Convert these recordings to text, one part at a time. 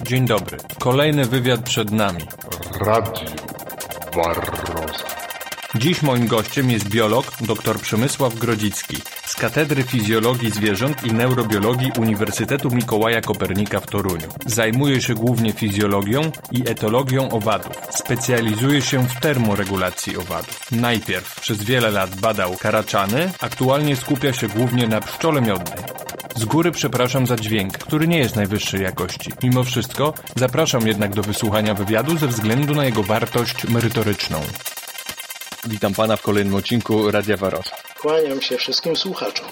Dzień dobry. Kolejny wywiad przed nami. Radio Barroza. Dziś moim gościem jest biolog dr Przemysław Grodzicki z Katedry Fizjologii Zwierząt i Neurobiologii Uniwersytetu Mikołaja Kopernika w Toruniu. Zajmuje się głównie fizjologią i etologią owadów. Specjalizuje się w termoregulacji owadów. Najpierw przez wiele lat badał karaczany, aktualnie skupia się głównie na pszczole miodnej. Z góry przepraszam za dźwięk, który nie jest najwyższej jakości. Mimo wszystko zapraszam jednak do wysłuchania wywiadu ze względu na jego wartość merytoryczną. Witam Pana w kolejnym odcinku Radia Barroza. Kłaniam się wszystkim słuchaczom.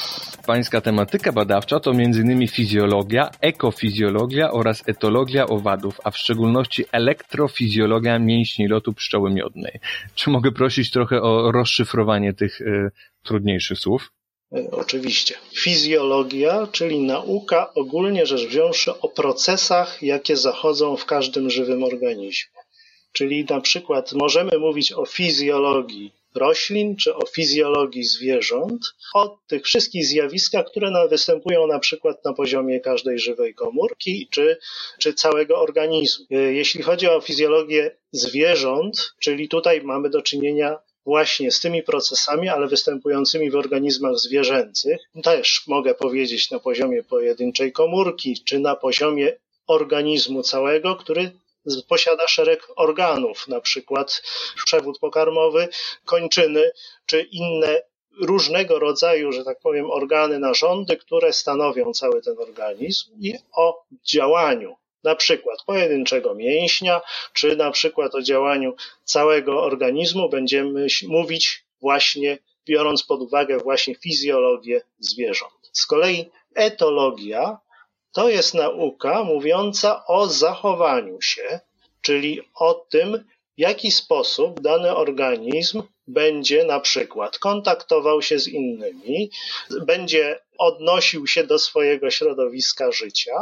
Pańska tematyka badawcza to m.in. fizjologia, ekofizjologia oraz etologia owadów, a w szczególności elektrofizjologia mięśni lotu pszczoły miodnej. Czy mogę prosić trochę o rozszyfrowanie tych trudniejszych słów? Oczywiście. Fizjologia, czyli nauka ogólnie rzecz wziąwszy o procesach, jakie zachodzą w każdym żywym organizmie. Czyli na przykład możemy mówić o fizjologii roślin czy o fizjologii zwierząt, o tych wszystkich zjawiskach, które występują na przykład na poziomie każdej żywej komórki czy całego organizmu. Jeśli chodzi o fizjologię zwierząt, czyli tutaj mamy do czynienia właśnie z tymi procesami, ale występującymi w organizmach zwierzęcych, też mogę powiedzieć na poziomie pojedynczej komórki, czy na poziomie organizmu całego, który posiada szereg organów, na przykład przewód pokarmowy, kończyny, czy inne różnego rodzaju, że tak powiem, organy, narządy, które stanowią cały ten organizm i o działaniu na przykład pojedynczego mięśnia, czy na przykład o działaniu całego organizmu będziemy mówić właśnie biorąc pod uwagę właśnie fizjologię zwierząt. Z kolei etologia to jest nauka mówiąca o zachowaniu się, czyli o tym, w jaki sposób dany organizm będzie na przykład kontaktował się z innymi, będzie odnosił się do swojego środowiska życia,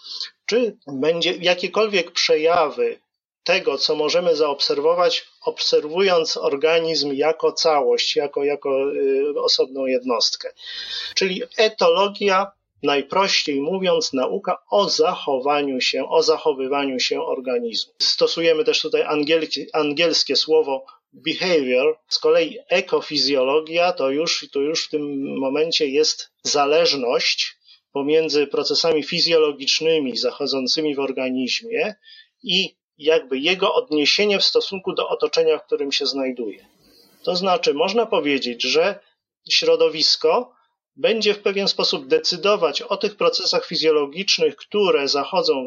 czy będzie jakiekolwiek przejawy tego, co możemy zaobserwować, obserwując organizm jako całość, jako osobną jednostkę. Czyli etologia, najprościej mówiąc, nauka o zachowaniu się, o zachowywaniu się organizmu. Stosujemy też tutaj angielskie słowo behavior. Z kolei ekofizjologia to już w tym momencie jest zależność pomiędzy procesami fizjologicznymi zachodzącymi w organizmie i jakby jego odniesienie w stosunku do otoczenia, w którym się znajduje. To znaczy, można powiedzieć, że środowisko będzie w pewien sposób decydować o tych procesach fizjologicznych, które zachodzą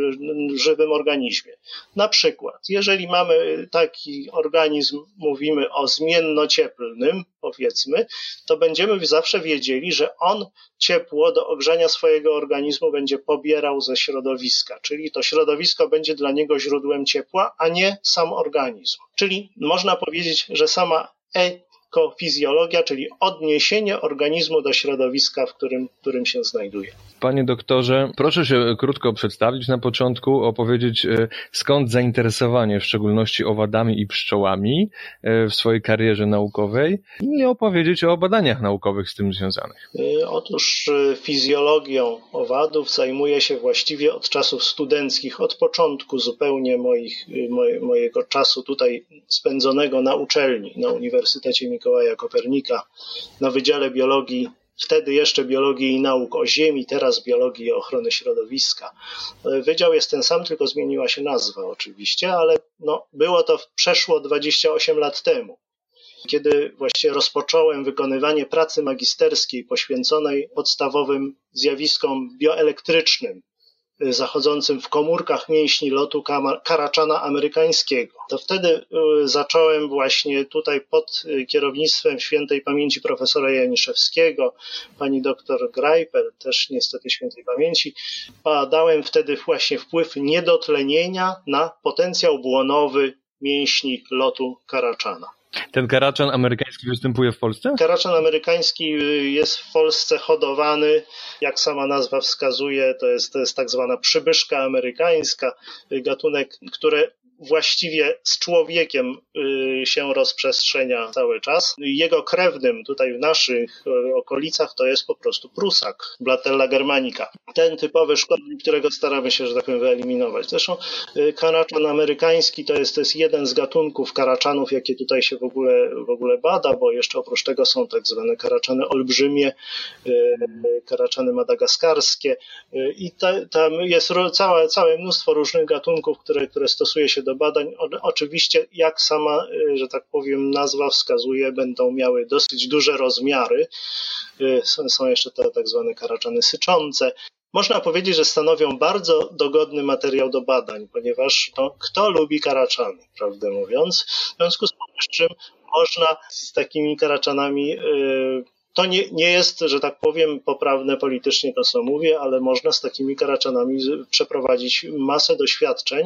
w żywym organizmie. Na przykład, jeżeli mamy taki organizm, mówimy o zmiennocieplnym, powiedzmy, to będziemy zawsze wiedzieli, że on ciepło do ogrzania swojego organizmu będzie pobierał ze środowiska, czyli to środowisko będzie dla niego źródłem ciepła, a nie sam organizm. Czyli można powiedzieć, że sama ekofizjologia, czyli odniesienie organizmu do środowiska, w którym się znajduje. Panie doktorze, proszę się krótko przedstawić na początku, opowiedzieć skąd zainteresowanie w szczególności owadami i pszczołami w swojej karierze naukowej i opowiedzieć o badaniach naukowych z tym związanych. Otóż fizjologią owadów zajmuję się właściwie od czasów studenckich, od początku zupełnie mojego czasu tutaj spędzonego na uczelni, na Uniwersytecie Mikołaja Kopernika, na Wydziale Biologii, wtedy jeszcze Biologii i Nauk o Ziemi, teraz Biologii i Ochrony Środowiska. Wydział jest ten sam, tylko zmieniła się nazwa oczywiście, ale było to przeszło 28 lat temu, kiedy właściwie rozpocząłem wykonywanie pracy magisterskiej poświęconej podstawowym zjawiskom bioelektrycznym zachodzącym w komórkach mięśni lotu karaczana amerykańskiego. To wtedy zacząłem właśnie tutaj pod kierownictwem świętej pamięci profesora Janiszewskiego, pani doktor Greipel, też niestety świętej pamięci, badałem wtedy właśnie wpływ niedotlenienia na potencjał błonowy mięśni lotu karaczana. Ten karaczan amerykański występuje w Polsce? Karaczan amerykański jest w Polsce hodowany, jak sama nazwa wskazuje, to jest tak zwana przybyszka amerykańska, gatunek, który właściwie z człowiekiem się rozprzestrzenia cały czas. Jego krewnym tutaj w naszych okolicach to jest po prostu prusak, Blatella germanica. Ten typowy szkodnik, którego staramy się, że tak powiem, wyeliminować. Zresztą karaczan amerykański to jest jeden z gatunków karaczanów, jakie tutaj się w ogóle bada, bo jeszcze oprócz tego są tak zwane karaczany olbrzymie, karaczany madagaskarskie i tam jest całe mnóstwo różnych gatunków, które stosuje się do badań. Oczywiście, jak sama, że tak powiem, nazwa wskazuje, będą miały dosyć duże rozmiary. Są jeszcze te tak zwane karaczany syczące. Można powiedzieć, że stanowią bardzo dogodny materiał do badań, ponieważ kto lubi karaczany, prawdę mówiąc. W związku z czym można z takimi karaczanami, to nie jest, że tak powiem, poprawne politycznie to, co mówię, ale można z takimi karaczanami przeprowadzić masę doświadczeń,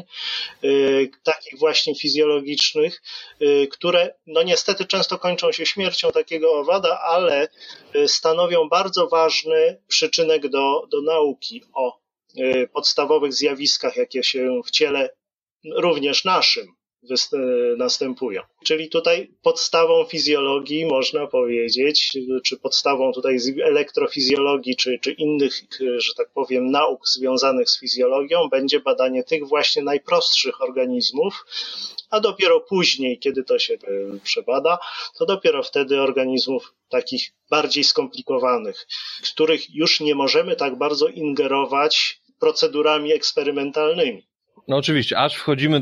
takich właśnie fizjologicznych, które no niestety często kończą się śmiercią takiego owada, ale stanowią bardzo ważny przyczynek do nauki o podstawowych zjawiskach, jakie się w ciele również naszym następują. Czyli tutaj podstawą fizjologii można powiedzieć, czy podstawą tutaj elektrofizjologii, czy innych, że tak powiem, nauk związanych z fizjologią będzie badanie tych właśnie najprostszych organizmów, a dopiero później, kiedy to się przebada, to dopiero wtedy organizmów takich bardziej skomplikowanych, w których już nie możemy tak bardzo ingerować procedurami eksperymentalnymi. No oczywiście, aż wchodzimy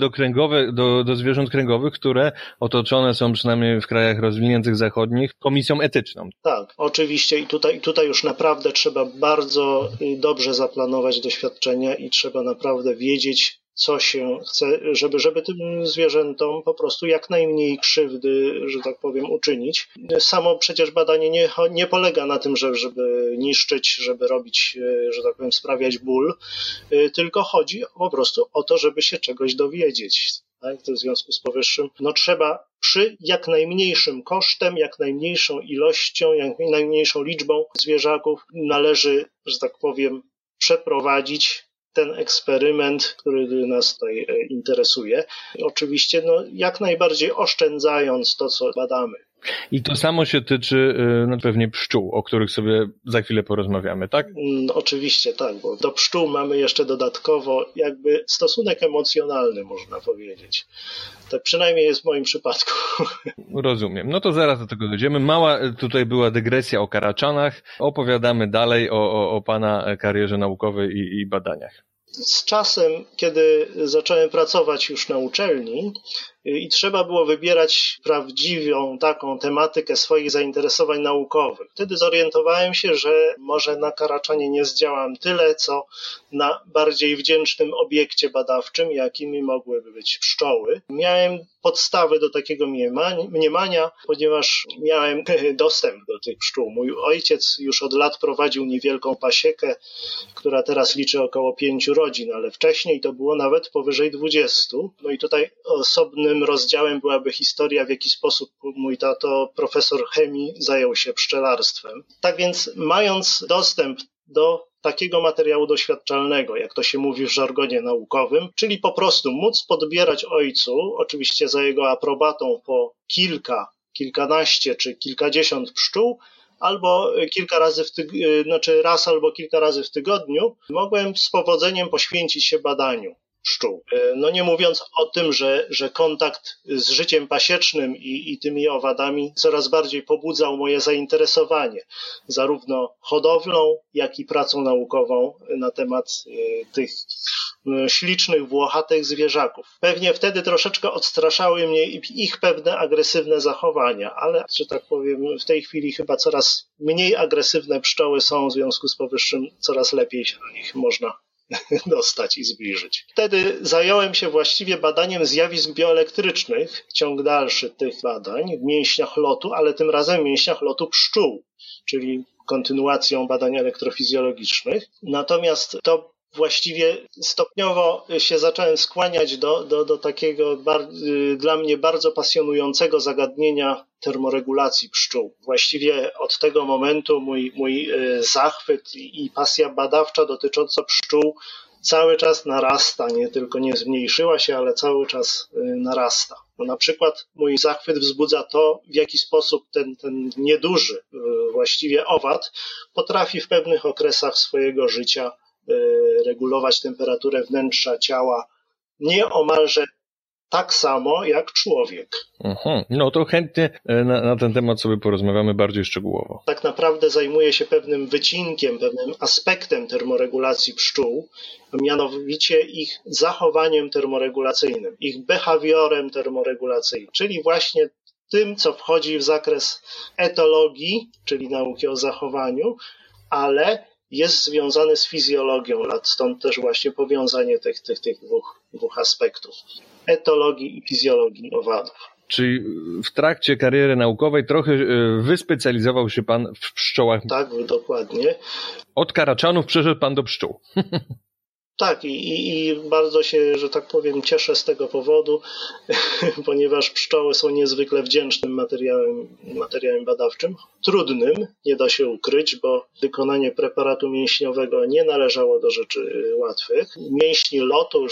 do zwierząt kręgowych, które otoczone są przynajmniej w krajach rozwiniętych zachodnich komisją etyczną. Tak, oczywiście i tutaj już naprawdę trzeba bardzo dobrze zaplanować doświadczenia i trzeba naprawdę wiedzieć, co się chce, żeby tym zwierzętom po prostu jak najmniej krzywdy, że tak powiem, uczynić. Samo przecież badanie nie polega na tym, żeby niszczyć, żeby robić, że tak powiem, sprawiać ból, tylko chodzi po prostu o to, żeby się czegoś dowiedzieć. Tak? W związku z powyższym trzeba przy jak najmniejszym kosztem, jak najmniejszą ilością, jak najmniejszą liczbą zwierzaków należy, że tak powiem, przeprowadzić ten eksperyment, który nas tutaj interesuje. Oczywiście jak najbardziej oszczędzając to, co badamy. I to samo się tyczy pewnie pszczół, o których sobie za chwilę porozmawiamy, tak? Oczywiście tak, bo do pszczół mamy jeszcze dodatkowo jakby stosunek emocjonalny, można powiedzieć. Tak przynajmniej jest w moim przypadku. Rozumiem. No to zaraz do tego dojdziemy. Mała tutaj była dygresja o karaczanach. Opowiadamy dalej o pana karierze naukowej i badaniach. Z czasem, kiedy zacząłem pracować już na uczelni i trzeba było wybierać prawdziwą taką tematykę swoich zainteresowań naukowych, wtedy zorientowałem się, że może na karaczanie nie zdziałam tyle, co na bardziej wdzięcznym obiekcie badawczym, jakimi mogłyby być pszczoły. Miałem podstawy do takiego mniemania, ponieważ miałem dostęp do tych pszczół. Mój ojciec już od lat prowadził niewielką pasiekę, która teraz liczy około 5 rodzin, ale wcześniej to było nawet powyżej 20. No i tutaj osobnym rozdziałem byłaby historia, w jaki sposób mój tato, profesor chemii, zajął się pszczelarstwem. Tak więc mając dostęp do takiego materiału doświadczalnego, jak to się mówi w żargonie naukowym, czyli po prostu móc podbierać ojcu, oczywiście za jego aprobatą, po kilkanaście czy kilkadziesiąt pszczół, albo raz albo kilka razy w tygodniu, mogłem z powodzeniem poświęcić się badaniu pszczół. Nie mówiąc o tym, że kontakt z życiem pasiecznym i tymi owadami coraz bardziej pobudzał moje zainteresowanie zarówno hodowlą, jak i pracą naukową na temat tych ślicznych, włochatych zwierzaków. Pewnie wtedy troszeczkę odstraszały mnie ich pewne agresywne zachowania, ale, że tak powiem, w tej chwili chyba coraz mniej agresywne pszczoły są, w związku z powyższym coraz lepiej się do nich można dostać i zbliżyć. Wtedy zająłem się właściwie badaniem zjawisk bioelektrycznych, ciąg dalszy tych badań w mięśniach lotu, ale tym razem w mięśniach lotu pszczół, czyli kontynuacją badań elektrofizjologicznych. Natomiast to właściwie stopniowo się zacząłem skłaniać do takiego dla mnie bardzo pasjonującego zagadnienia termoregulacji pszczół. Właściwie od tego momentu mój zachwyt i pasja badawcza dotycząca pszczół cały czas narasta, nie tylko nie zmniejszyła się, ale cały czas narasta. No, na przykład mój zachwyt wzbudza to, w jaki sposób ten nieduży właściwie owad potrafi w pewnych okresach swojego życia regulować temperaturę wnętrza ciała nieomalże tak samo jak człowiek. No to chętnie na ten temat sobie porozmawiamy bardziej szczegółowo. Tak naprawdę zajmuje się pewnym wycinkiem, pewnym aspektem termoregulacji pszczół, mianowicie ich zachowaniem termoregulacyjnym, ich behawiorem termoregulacyjnym, czyli właśnie tym, co wchodzi w zakres etologii, czyli nauki o zachowaniu, ale jest związany z fizjologią lat, stąd też właśnie powiązanie tych dwóch aspektów, etologii i fizjologii owadów. Czyli w trakcie kariery naukowej trochę wyspecjalizował się pan w pszczołach. Tak, dokładnie. Od karaczanów przeszedł pan do pszczół. Tak, i bardzo się, że tak powiem, cieszę z tego powodu, ponieważ pszczoły są niezwykle wdzięcznym materiałem badawczym, trudnym, nie da się ukryć, bo wykonanie preparatu mięśniowego nie należało do rzeczy łatwych. Mięśni lotu,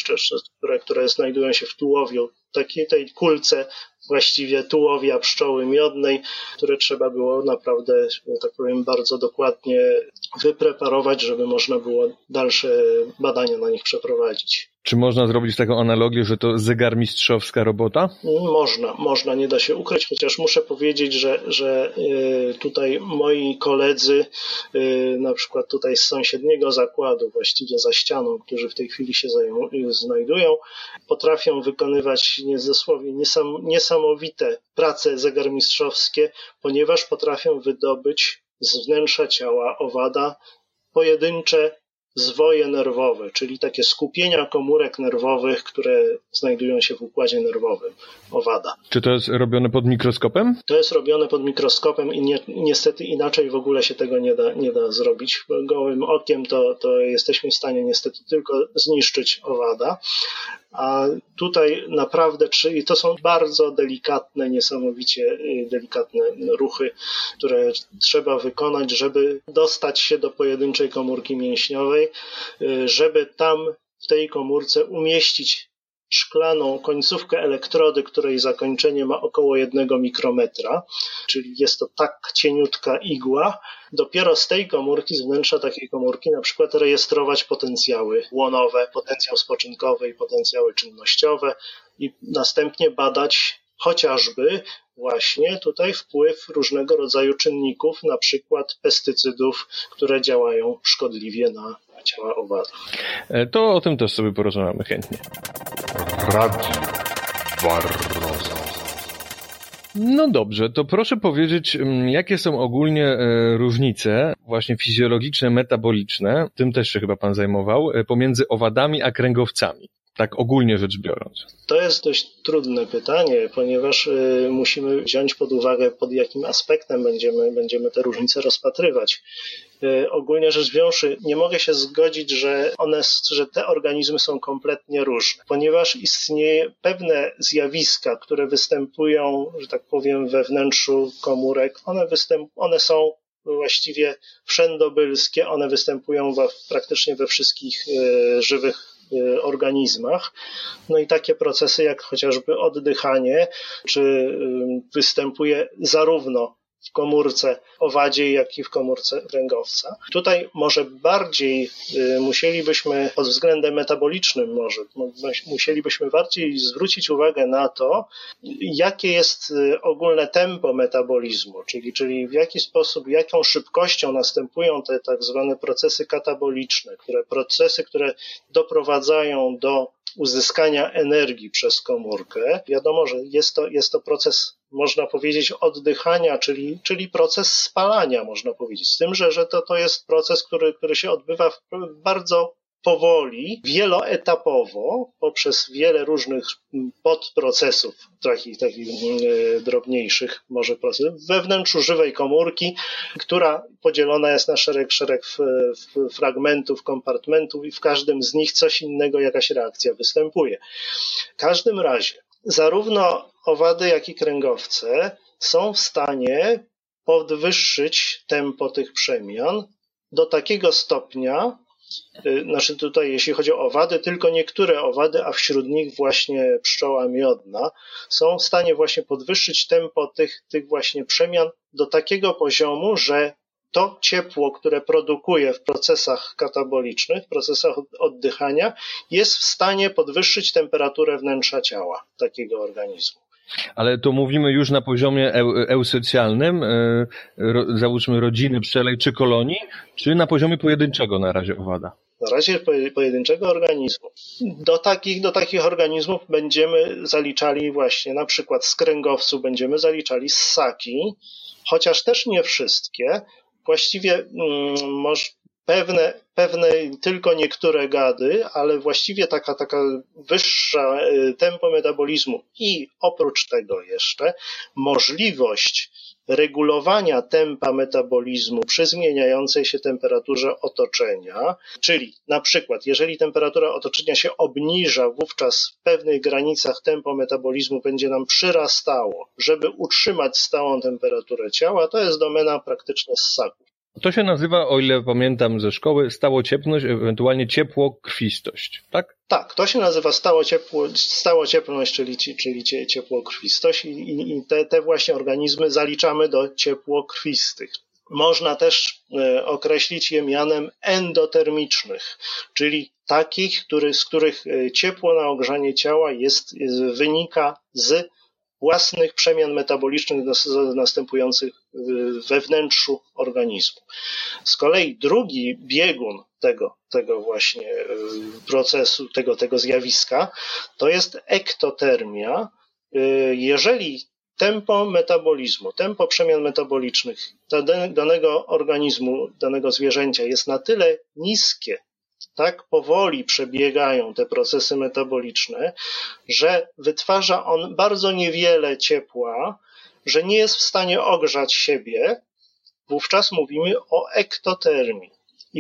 które znajdują się w tułowiu, tej kulce właściwie tułowia pszczoły miodnej, które trzeba było naprawdę, że tak powiem, bardzo dokładnie wypreparować, żeby można było dalsze badania na nich przeprowadzić. Czy można zrobić taką analogię, że to zegarmistrzowska robota? Można, nie da się ukryć, chociaż muszę powiedzieć, że tutaj moi koledzy, na przykład tutaj z sąsiedniego zakładu, właściwie za ścianą, którzy w tej chwili się znajdują, potrafią wykonywać dosłownie niesamowite prace zegarmistrzowskie, ponieważ potrafią wydobyć z wnętrza ciała owada pojedyncze zwoje nerwowe, czyli takie skupienia komórek nerwowych, które znajdują się w układzie nerwowym owada. Czy to jest robione pod mikroskopem? To jest robione pod mikroskopem i niestety inaczej w ogóle się tego nie da zrobić. Gołym okiem to jesteśmy w stanie niestety tylko zniszczyć owada. A tutaj naprawdę, i to są bardzo delikatne, niesamowicie delikatne ruchy, które trzeba wykonać, żeby dostać się do pojedynczej komórki mięśniowej, żeby tam w tej komórce umieścić szklaną końcówkę elektrody, której zakończenie ma około 1 mikrometra, czyli jest to tak cieniutka igła. Dopiero z tej komórki, z wnętrza takiej komórki, na przykład rejestrować potencjały łonowe, potencjał spoczynkowy i potencjały czynnościowe i następnie badać chociażby właśnie tutaj wpływ różnego rodzaju czynników, na przykład pestycydów, które działają szkodliwie na ciała owadów. To o tym też sobie porozmawiamy chętnie. Radio Barroso. No dobrze, to proszę powiedzieć, jakie są ogólnie różnice właśnie fizjologiczne, metaboliczne, tym też się chyba pan zajmował, pomiędzy owadami a kręgowcami, tak ogólnie rzecz biorąc. To jest dość trudne pytanie, ponieważ musimy wziąć pod uwagę, pod jakim aspektem będziemy te różnice rozpatrywać. Ogólnie rzecz wziąwszy, nie mogę się zgodzić, że te organizmy są kompletnie różne, ponieważ istnieje pewne zjawiska, które występują, że tak powiem, we wnętrzu komórek. One są właściwie wszędobylskie, one występują praktycznie we wszystkich żywych organizmach. No i takie procesy jak chociażby oddychanie, czy występuje zarówno w komórce owadziej, jak i w komórce kręgowca. Tutaj może bardziej musielibyśmy pod względem metabolicznym musielibyśmy bardziej zwrócić uwagę na to, jakie jest ogólne tempo metabolizmu, czyli w jaki sposób, jaką szybkością następują te tak zwane procesy kataboliczne, które doprowadzają do uzyskania energii przez komórkę. Wiadomo, że jest to proces, można powiedzieć, oddychania, czyli proces spalania, można powiedzieć. Z tym, że to jest proces, który się odbywa bardzo powoli, wieloetapowo, poprzez wiele różnych podprocesów, takich drobniejszych może procesów, we wnętrzu żywej komórki, która podzielona jest na szereg fragmentów, kompartmentów i w każdym z nich coś innego, jakaś reakcja występuje. W każdym razie, zarówno owady, jak i kręgowce są w stanie podwyższyć tempo tych przemian do takiego stopnia, znaczy tutaj jeśli chodzi o owady, tylko niektóre owady, a wśród nich właśnie pszczoła miodna, są w stanie właśnie podwyższyć tempo tych właśnie przemian do takiego poziomu, że to ciepło, które produkuje w procesach katabolicznych, w procesach oddychania, jest w stanie podwyższyć temperaturę wnętrza ciała takiego organizmu. Ale to mówimy już na poziomie eusocjalnym, załóżmy rodziny pszczelej czy kolonii, czy na poziomie pojedynczego na razie owada? Na razie pojedynczego organizmu. Do takich organizmów będziemy zaliczali właśnie na przykład z kręgowców będziemy zaliczali ssaki, chociaż też nie wszystkie. Właściwie pewne tylko niektóre gady, ale właściwie taka wyższa tempo metabolizmu i oprócz tego jeszcze możliwość regulowania tempa metabolizmu przy zmieniającej się temperaturze otoczenia, czyli na przykład jeżeli temperatura otoczenia się obniża, wówczas w pewnych granicach tempo metabolizmu będzie nam przyrastało, żeby utrzymać stałą temperaturę ciała, to jest domena praktycznie ssaków. To się nazywa, o ile pamiętam ze szkoły, stałociepność, ewentualnie ciepłokrwistość, tak? Tak, to się nazywa stałociepność, czyli ciepłokrwistość i te właśnie organizmy zaliczamy do ciepłokrwistych. Można też określić je mianem endotermicznych, czyli takich, z których ciepło na ogrzanie ciała wynika z własnych przemian metabolicznych następujących we wnętrzu organizmu. Z kolei drugi biegun tego właśnie procesu, tego zjawiska, to jest ektotermia. Jeżeli tempo metabolizmu, tempo przemian metabolicznych danego organizmu, danego zwierzęcia jest na tyle niskie, tak powoli przebiegają te procesy metaboliczne, że wytwarza on bardzo niewiele ciepła, że nie jest w stanie ogrzać siebie, wówczas mówimy o ektotermii. I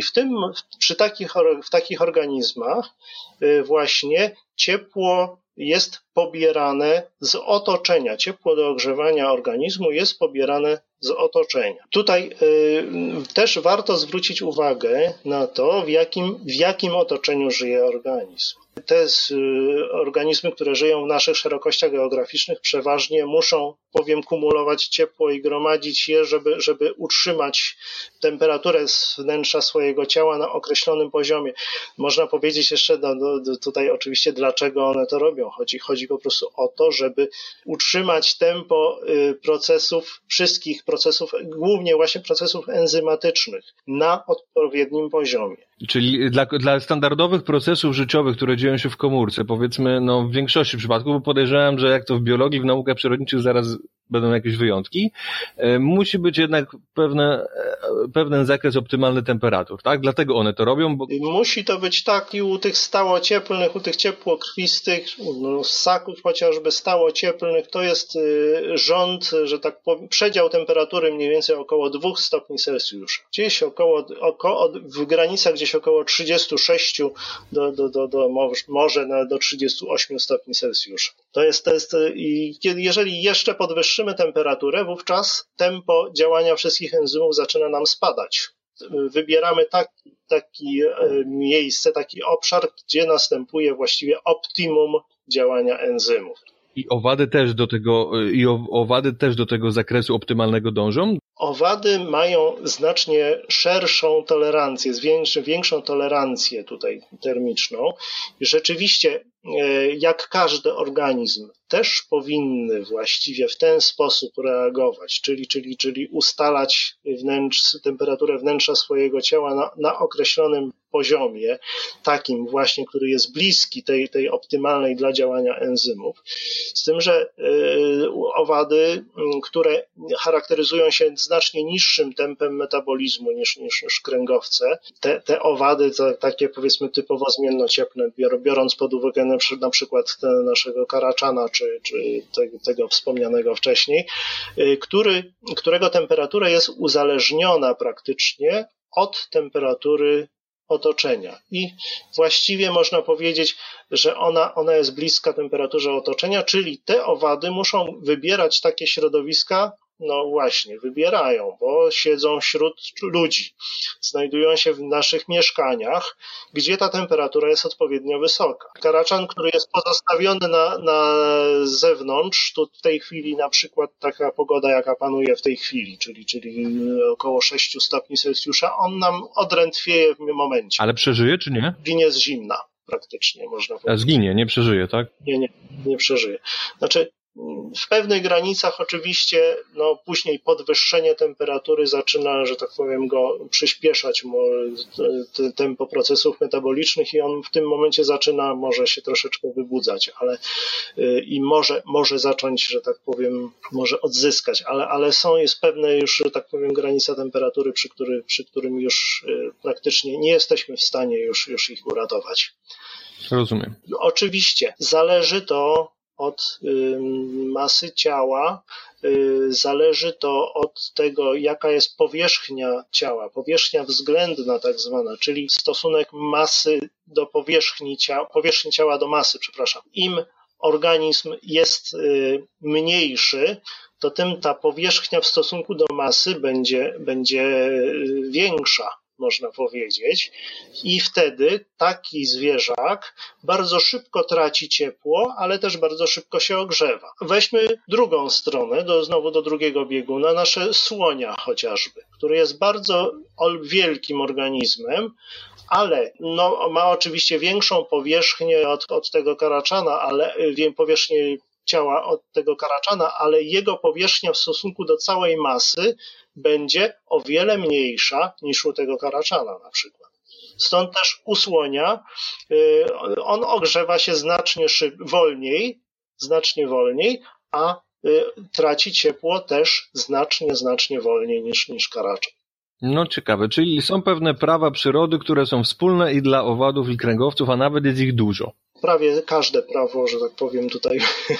w takich organizmach właśnie ciepło jest pobierane z otoczenia. Ciepło do ogrzewania organizmu jest pobierane z otoczenia. Tutaj też warto zwrócić uwagę na to, w jakim otoczeniu żyje organizm. Te organizmy, które żyją w naszych szerokościach geograficznych, przeważnie muszą bowiem kumulować ciepło i gromadzić je, żeby utrzymać temperaturę z wnętrza swojego ciała na określonym poziomie. Można powiedzieć jeszcze tutaj oczywiście, dlaczego one to robią. Chodzi po prostu o to, żeby utrzymać tempo wszystkich procesów, głównie właśnie procesów enzymatycznych na odpowiednim poziomie. Czyli dla standardowych procesów życiowych, które dzieją się w komórce, powiedzmy, w większości przypadków, bo podejrzewam, że jak to w biologii, w naukach przyrodniczych zaraz będą jakieś wyjątki, musi być jednak pewien zakres optymalny temperatur, tak? Dlatego one to robią, bo... Musi to być tak i u tych stałocieplnych, u tych ciepłokrwistych, ssaków chociażby stałocieplnych, to jest rząd, że tak powiem, przedział temperatury mniej więcej około 2 stopni Celsjusza. Gdzieś w granicach gdzieś około 36 może do 38 stopni Celsjusza. To jest i jeżeli jeszcze podwyższymy temperaturę, wówczas tempo działania wszystkich enzymów zaczyna nam spadać. Wybieramy taki obszar, gdzie następuje właściwie optimum działania enzymów. I owady też do tego zakresu optymalnego dążą? Owady mają znacznie szerszą tolerancję, większą tolerancję tutaj termiczną. I rzeczywiście, jak każdy organizm, też powinny właściwie w ten sposób reagować, czyli ustalać temperaturę wnętrza swojego ciała na określonym poziomie, takim właśnie, który jest bliski tej optymalnej dla działania enzymów. Z tym, że owady, które charakteryzują się znacznie niższym tempem metabolizmu niż kręgowce, te owady, takie powiedzmy typowo zmiennocieplne, biorąc pod uwagę na przykład naszego karaczana, czy tego wspomnianego wcześniej, którego temperatura jest uzależniona praktycznie od temperatury otoczenia. I właściwie można powiedzieć, że ona jest bliska temperaturze otoczenia, czyli te owady muszą wybierać takie środowiska, no właśnie, wybierają, bo siedzą wśród ludzi, znajdują się w naszych mieszkaniach, gdzie ta temperatura jest odpowiednio wysoka. Karaczan, który jest pozostawiony na zewnątrz, tu w tej chwili na przykład taka pogoda, jaka panuje w tej chwili, czyli około 6 stopni Celsjusza, on nam odrętwieje w momencie. Ale przeżyje czy nie? Ginie z zimna praktycznie, można powiedzieć. Zginie, nie przeżyje, tak? Nie przeżyje. Znaczy, w pewnych granicach oczywiście, no później podwyższenie temperatury zaczyna, że tak powiem, go przyspieszać, tempo procesów metabolicznych i on w tym momencie może się troszeczkę wybudzać, ale i może zacząć, że tak powiem, może odzyskać, ale jest pewne już, że tak powiem, granica temperatury, przy którym już praktycznie nie jesteśmy w stanie już ich uratować. Rozumiem. Oczywiście zależy to od masy ciała, zależy to od tego, jaka jest powierzchnia ciała, powierzchnia względna tak zwana, czyli stosunek masy do powierzchni ciała do masy, przepraszam. Im organizm jest mniejszy, to tym ta powierzchnia w stosunku do masy będzie większa, można powiedzieć, i wtedy taki zwierzak bardzo szybko traci ciepło, ale też bardzo szybko się ogrzewa. Weźmy drugą stronę, znowu do drugiego bieguna, nasze słonia chociażby, który jest bardzo wielkim organizmem, ale ma oczywiście większą powierzchnię od tego karaczana, ale powierzchnię ciała od tego karaczana, ale jego powierzchnia w stosunku do całej masy będzie o wiele mniejsza niż u tego karaczana na przykład. Stąd też u słonia on ogrzewa się znacznie wolniej, a traci ciepło też znacznie wolniej niż karaczan. No ciekawe, czyli są pewne prawa przyrody, które są wspólne i dla owadów i kręgowców, a nawet jest ich dużo. Prawie każde prawo, że tak powiem, tutaj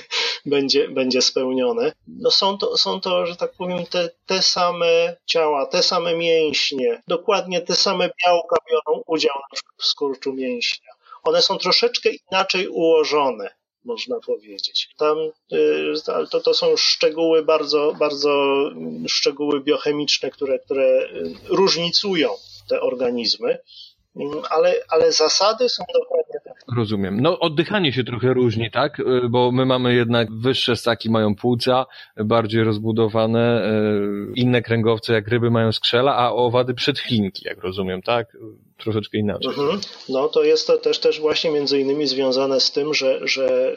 będzie spełnione. No są to, że tak powiem, te same ciała, te same mięśnie, dokładnie te same białka biorą udział w skurczu mięśnia. One są troszeczkę inaczej ułożone, można powiedzieć. Tam to są szczegóły, bardzo szczegóły biochemiczne, które różnicują te organizmy. Ale zasady są dokładnie takie. Rozumiem. No oddychanie się trochę różni, tak? Bo my mamy jednak wyższe ssaki, mają płuca, bardziej rozbudowane, inne kręgowce jak ryby mają skrzela, a owady przedchlinki, jak rozumiem, tak? Troszeczkę inaczej. No to jest to też właśnie między innymi związane z tym, że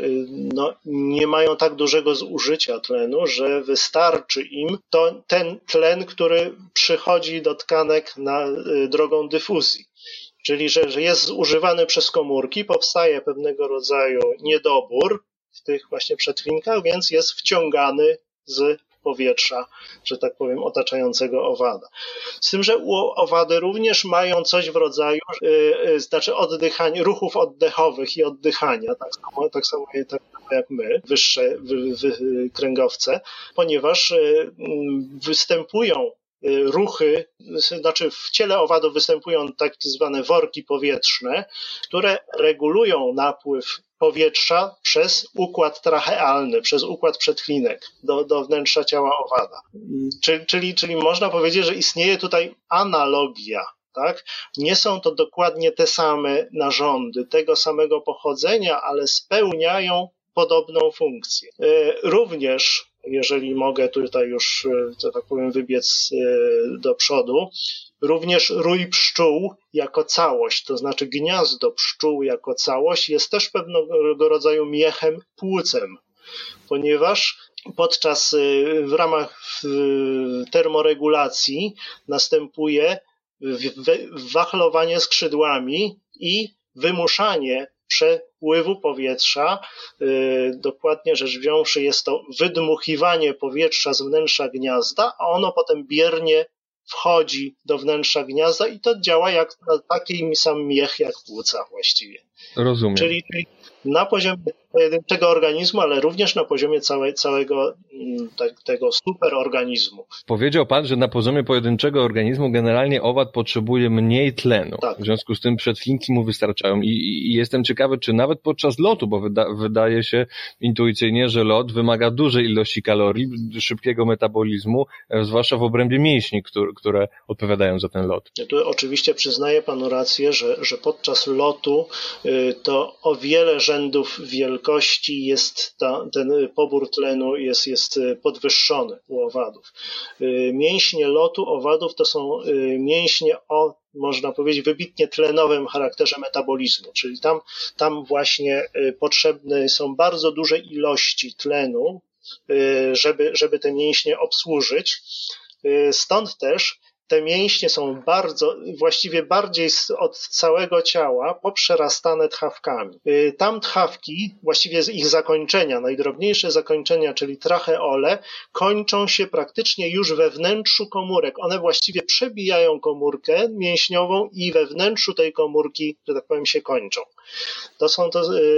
nie mają tak dużego zużycia tlenu, że wystarczy im ten tlen, który przychodzi do tkanek drogą dyfuzji. Czyli, że jest zużywany przez komórki, powstaje pewnego rodzaju niedobór w tych właśnie przedchlinkach, więc jest wciągany z powietrza, że tak powiem, otaczającego owada. Z tym, że owady również mają coś w rodzaju, znaczy ruchów oddechowych i oddychania, tak samo jak my, wyższe kręgowce, ponieważ występują ruchy, znaczy w ciele owadów występują tak zwane worki powietrzne, które regulują napływ powietrza przez układ trachealny, przez układ przedchlinek do wnętrza ciała owada. Czyli można powiedzieć, że istnieje tutaj analogia. Tak? Nie są to dokładnie te same narządy, tego samego pochodzenia, ale spełniają podobną funkcję. Również, jeżeli mogę tutaj już, że tak powiem, wybiec do przodu, również rój pszczół jako całość, to znaczy gniazdo pszczół jako całość jest też pewnego rodzaju miechem, płucem, ponieważ w ramach termoregulacji następuje wachlowanie skrzydłami i wymuszanie przepływu powietrza, dokładnie rzecz wziąwszy jest to wydmuchiwanie powietrza z wnętrza gniazda, a ono potem biernie wchodzi do wnętrza gniazda i to działa jak taki sam miech jak płuca właściwie. Rozumiem. Czyli na poziomie pojedynczego organizmu, ale również na poziomie całego tego superorganizmu. Powiedział Pan, że na poziomie pojedynczego organizmu generalnie owad potrzebuje mniej tlenu. Tak. W związku z tym przetlinki mu wystarczają. I jestem ciekawy, czy nawet podczas lotu, bo wydaje się intuicyjnie, że lot wymaga dużej ilości kalorii, szybkiego metabolizmu, zwłaszcza w obrębie mięśni, które odpowiadają za ten lot. Ja tu oczywiście przyznaję Panu rację, że podczas lotu to o wiele rzędów wielkości jest ten pobór tlenu jest podwyższony u owadów. Mięśnie lotu owadów to są mięśnie o, można powiedzieć, wybitnie tlenowym charakterze metabolizmu, czyli tam właśnie potrzebne są bardzo duże ilości tlenu, żeby te mięśnie obsłużyć. Stąd też te mięśnie są właściwie bardziej od całego ciała poprzerastane tchawkami. Tam tchawki, właściwie z ich zakończenia, najdrobniejsze zakończenia, czyli tracheole, kończą się praktycznie już we wnętrzu komórek. One właściwie przebijają komórkę mięśniową i we wnętrzu tej komórki, że tak powiem, się kończą. To są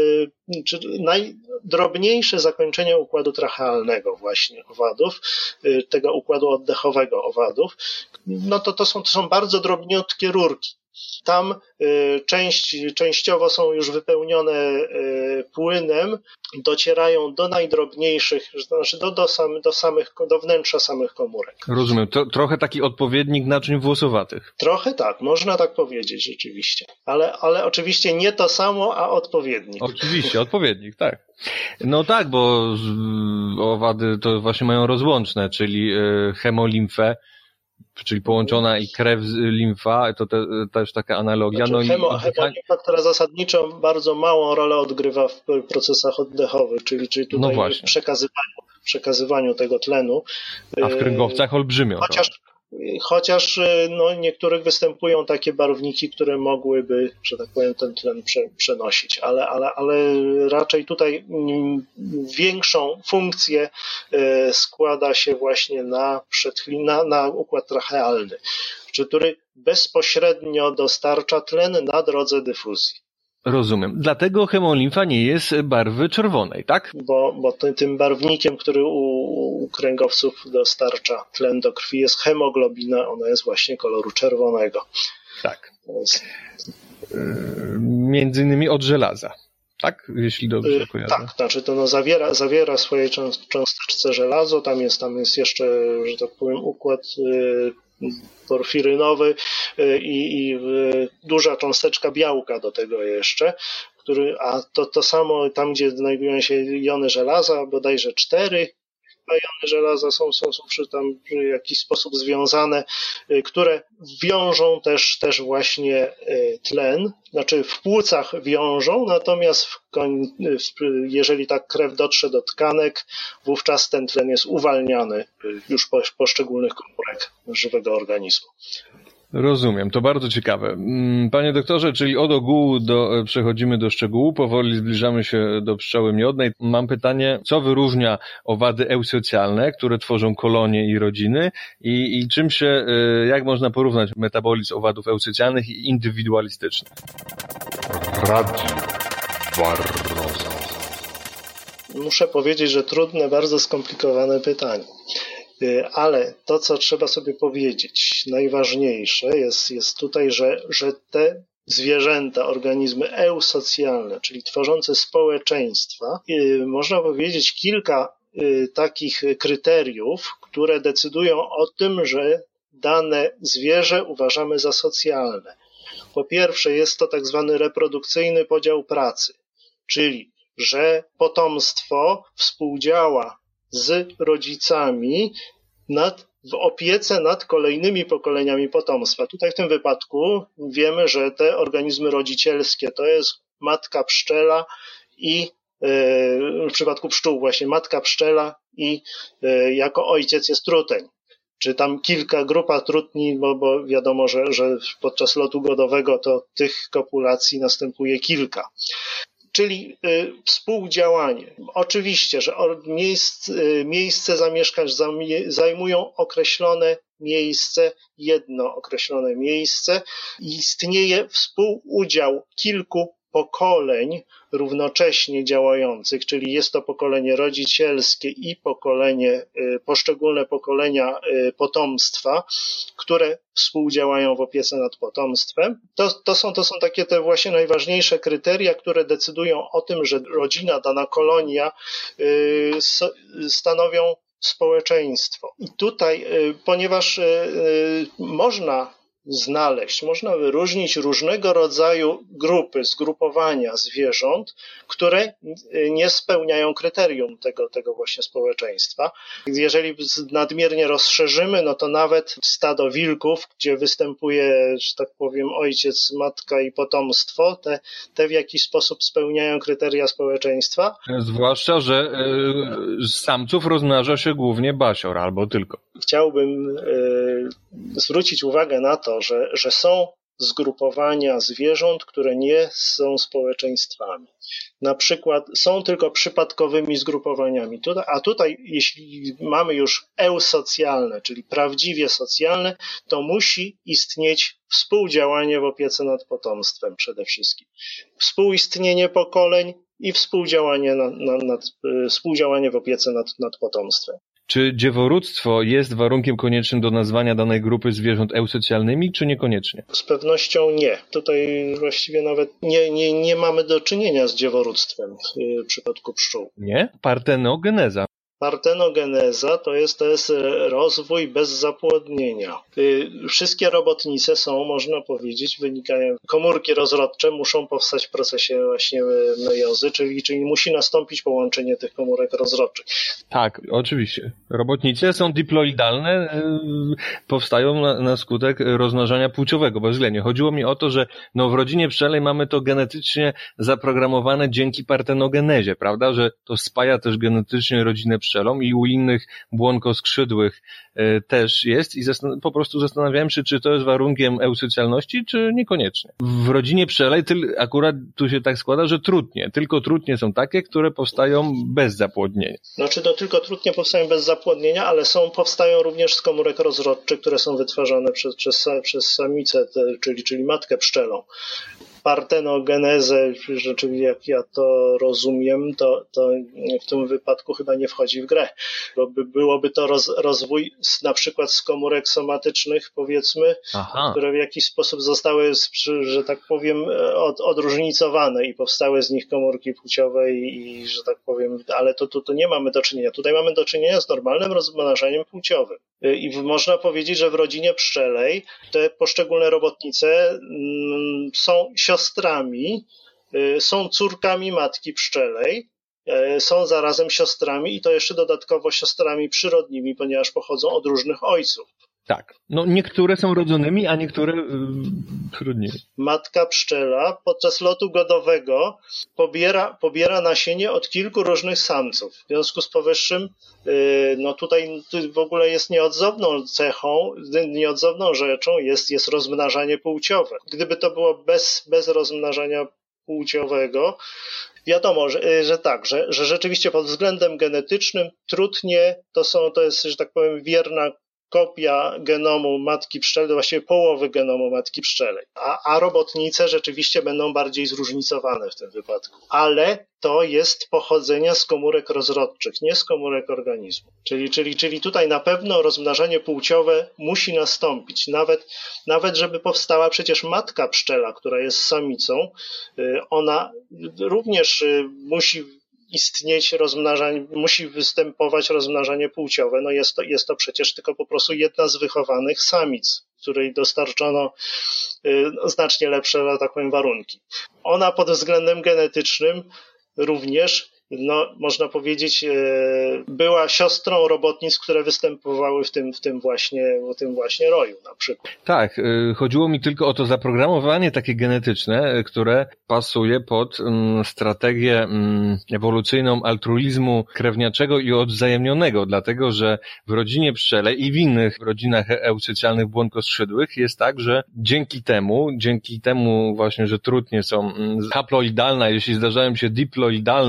najdrobniejsze zakończenia układu trachealnego właśnie owadów, tego układu oddechowego owadów. No to są bardzo drobniutkie rurki. Tam częściowo są już wypełnione płynem, docierają do najdrobniejszych, to znaczy do wnętrza samych komórek. Rozumiem. Trochę taki odpowiednik naczyń włosowatych. Trochę tak, można tak powiedzieć rzeczywiście. Ale oczywiście nie to samo, a odpowiednik. Oczywiście, odpowiednik, tak. No tak, bo owady to właśnie mają rozłączne, czyli hemolimfę, czyli połączona i krew, limfa, to też taka analogia. Znaczy, hemolimfa, która zasadniczo bardzo małą rolę odgrywa w procesach oddechowych, czyli tutaj w przekazywaniu tego tlenu. A w kręgowcach olbrzymią. Chociaż niektórych występują takie barwniki, które mogłyby, że tak powiem, ten tlen przenosić, ale raczej tutaj większą funkcję składa się właśnie na układ trachealny, który bezpośrednio dostarcza tlen na drodze dyfuzji. Rozumiem. Dlatego hemolimfa nie jest barwy czerwonej, tak? Bo tym barwnikiem, który u kręgowców dostarcza tlen do krwi, jest hemoglobina, ona jest właśnie koloru czerwonego. Tak. Między innymi od żelaza. Tak? Jeśli dobrze kojarzę. Tak, znaczy to zawiera w swojej cząsteczce żelazo, tam jest jeszcze, że tak powiem, układ porfirynowy i duża cząsteczka białka do tego jeszcze, a to samo tam, gdzie znajdują się jony żelaza, bodajże 4 jony żelaza są w jakiś sposób związane, które wiążą też właśnie tlen, znaczy w płucach wiążą, natomiast jeżeli ta krew dotrze do tkanek, wówczas ten tlen jest uwalniany już po poszczególnych komórek żywego organizmu. Rozumiem, to bardzo ciekawe. Panie doktorze, czyli od ogółu przechodzimy do szczegółu, powoli zbliżamy się do pszczoły miodnej. Mam pytanie, co wyróżnia owady eusocjalne, które tworzą kolonie i rodziny i jak można porównać metabolizm owadów eusocjalnych i indywidualistycznych? Radio Barroso. Muszę powiedzieć, że trudne, bardzo skomplikowane pytanie. Ale to, co trzeba sobie powiedzieć, najważniejsze jest tutaj, że te zwierzęta, organizmy eusocjalne, czyli tworzące społeczeństwa, można powiedzieć kilka takich kryteriów, które decydują o tym, że dane zwierzę uważamy za socjalne. Po pierwsze, jest to tak zwany reprodukcyjny podział pracy, czyli że potomstwo współdziała z rodzicami w opiece nad kolejnymi pokoleniami potomstwa. Tutaj w tym wypadku wiemy, że te organizmy rodzicielskie to jest matka pszczela i w przypadku pszczół właśnie matka pszczela i jako ojciec jest truteń. Czy tam grupa trutni, bo wiadomo, że podczas lotu godowego to tych kopulacji następuje kilka. Czyli współdziałanie. Oczywiście, że miejsce zamieszkań zajmują określone miejsce, jedno określone miejsce. Istnieje współudział kilku pokoleń równocześnie działających, czyli jest to pokolenie rodzicielskie i poszczególne pokolenia potomstwa, które współdziałają w opiece nad potomstwem. To są takie te właśnie najważniejsze kryteria, które decydują o tym, że rodzina, dana kolonia stanowią społeczeństwo. I tutaj, ponieważ można wyróżnić różnego rodzaju grupy, zgrupowania zwierząt, które nie spełniają kryterium tego właśnie społeczeństwa. Jeżeli nadmiernie rozszerzymy, no to nawet stado wilków, gdzie występuje, że tak powiem, ojciec, matka i potomstwo, te w jakiś sposób spełniają kryteria społeczeństwa. Zwłaszcza, że z samców rozmnaża się głównie basior, albo tylko. Chciałbym zwrócić uwagę na to, że są zgrupowania zwierząt, które nie są społeczeństwami. Na przykład są tylko przypadkowymi zgrupowaniami. A tutaj, jeśli mamy już eusocjalne, czyli prawdziwie socjalne, to musi istnieć współdziałanie w opiece nad potomstwem przede wszystkim. Współistnienie pokoleń i współdziałanie w opiece nad potomstwem. Czy dzieworództwo jest warunkiem koniecznym do nazwania danej grupy zwierząt eusocjalnymi, czy niekoniecznie? Z pewnością nie. Tutaj właściwie nawet nie mamy do czynienia z dzieworództwem w przypadku pszczół. Nie? Partenogeneza. Partenogeneza to jest rozwój bez zapłodnienia. Wszystkie robotnice są, można powiedzieć, komórki rozrodcze muszą powstać w procesie właśnie meiozy, czyli musi nastąpić połączenie tych komórek rozrodczych. Tak, oczywiście. Robotnice są diploidalne, powstają na skutek rozmnażania płciowego, bezwzględnie. Chodziło mi o to, że w rodzinie pszczelej mamy to genetycznie zaprogramowane dzięki partenogenezie, prawda, że to spaja też genetycznie rodzinę pszczelom i u innych błonkoskrzydłych też jest i po prostu zastanawiałem się, czy to jest warunkiem eusocjalności, czy niekoniecznie. W rodzinie pszczelej akurat tu się tak składa, że tylko trutnie są takie, które powstają bez zapłodnienia. Znaczy to tylko trutnie powstają bez zapłodnienia, ale powstają również z komórek rozrodczych, które są wytwarzane przez samicę, czyli matkę pszczelą. Partenogenezę, rzeczywiście jak ja to rozumiem, to w tym wypadku chyba nie wchodzi w grę, bo byłoby to rozwój na przykład z komórek somatycznych, powiedzmy, które w jakiś sposób zostały, że tak powiem, odróżnicowane i powstały z nich komórki płciowe i że tak powiem, ale to nie mamy do czynienia. Tutaj mamy do czynienia z normalnym rozmnażaniem płciowym. I można powiedzieć, że w rodzinie pszczelej te poszczególne robotnice są siostrami, są córkami matki pszczelej, są zarazem siostrami i to jeszcze dodatkowo siostrami przyrodnimi, ponieważ pochodzą od różnych ojców. Tak. Niektóre są rodzonymi, a niektóre trudniej. Matka pszczela podczas lotu godowego pobiera nasienie od kilku różnych samców. W związku z powyższym tutaj w ogóle jest nieodzowną cechą, nieodzowną rzeczą jest rozmnażanie płciowe. Gdyby to było bez rozmnażania płciowego, wiadomo, że tak, że rzeczywiście pod względem genetycznym trutnie to jest, że tak powiem, wierna kopia genomu matki pszczelej, właściwie połowy genomu matki pszczelej. A robotnice rzeczywiście będą bardziej zróżnicowane w tym wypadku. Ale to jest pochodzenia z komórek rozrodczych, nie z komórek organizmu. Czyli tutaj na pewno rozmnażanie płciowe musi nastąpić. Nawet żeby powstała przecież matka pszczela, która jest samicą, ona również musi istnieć musi występować rozmnażanie płciowe. Jest to przecież tylko po prostu jedna z wychowanych samic, której dostarczono znacznie lepsze, że tak powiem, warunki. Ona pod względem genetycznym również, można powiedzieć, była siostrą robotnic, które występowały w tym właśnie roju na przykład. Tak, chodziło mi tylko o to zaprogramowanie takie genetyczne, które pasuje pod strategię ewolucyjną altruizmu krewniaczego i odwzajemnionego, dlatego że w rodzinie pszczelej i w innych rodzinach eusocjalnych błonkoskrzydłych jest tak, że dzięki temu właśnie, że trutnie są haploidalne, jeśli zdarzają się diploidalne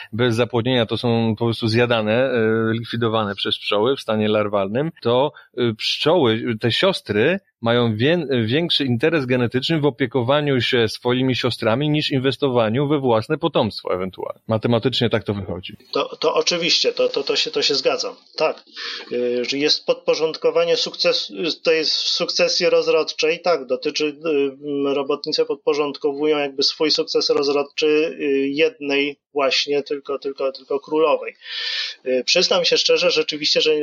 bez zapłodnienia to są po prostu zjadane, likwidowane przez pszczoły w stanie larwalnym, to pszczoły, te siostry mają większy interes genetyczny w opiekowaniu się swoimi siostrami niż inwestowaniu we własne potomstwo ewentualnie. Matematycznie tak to wychodzi. To oczywiście, to się zgadzam. Tak, że jest podporządkowanie to jest w sukcesji rozrodczej, tak, dotyczy, robotnice podporządkowują jakby swój sukces rozrodczy jednej właśnie, tylko królowej. Przyznam się szczerze, rzeczywiście, że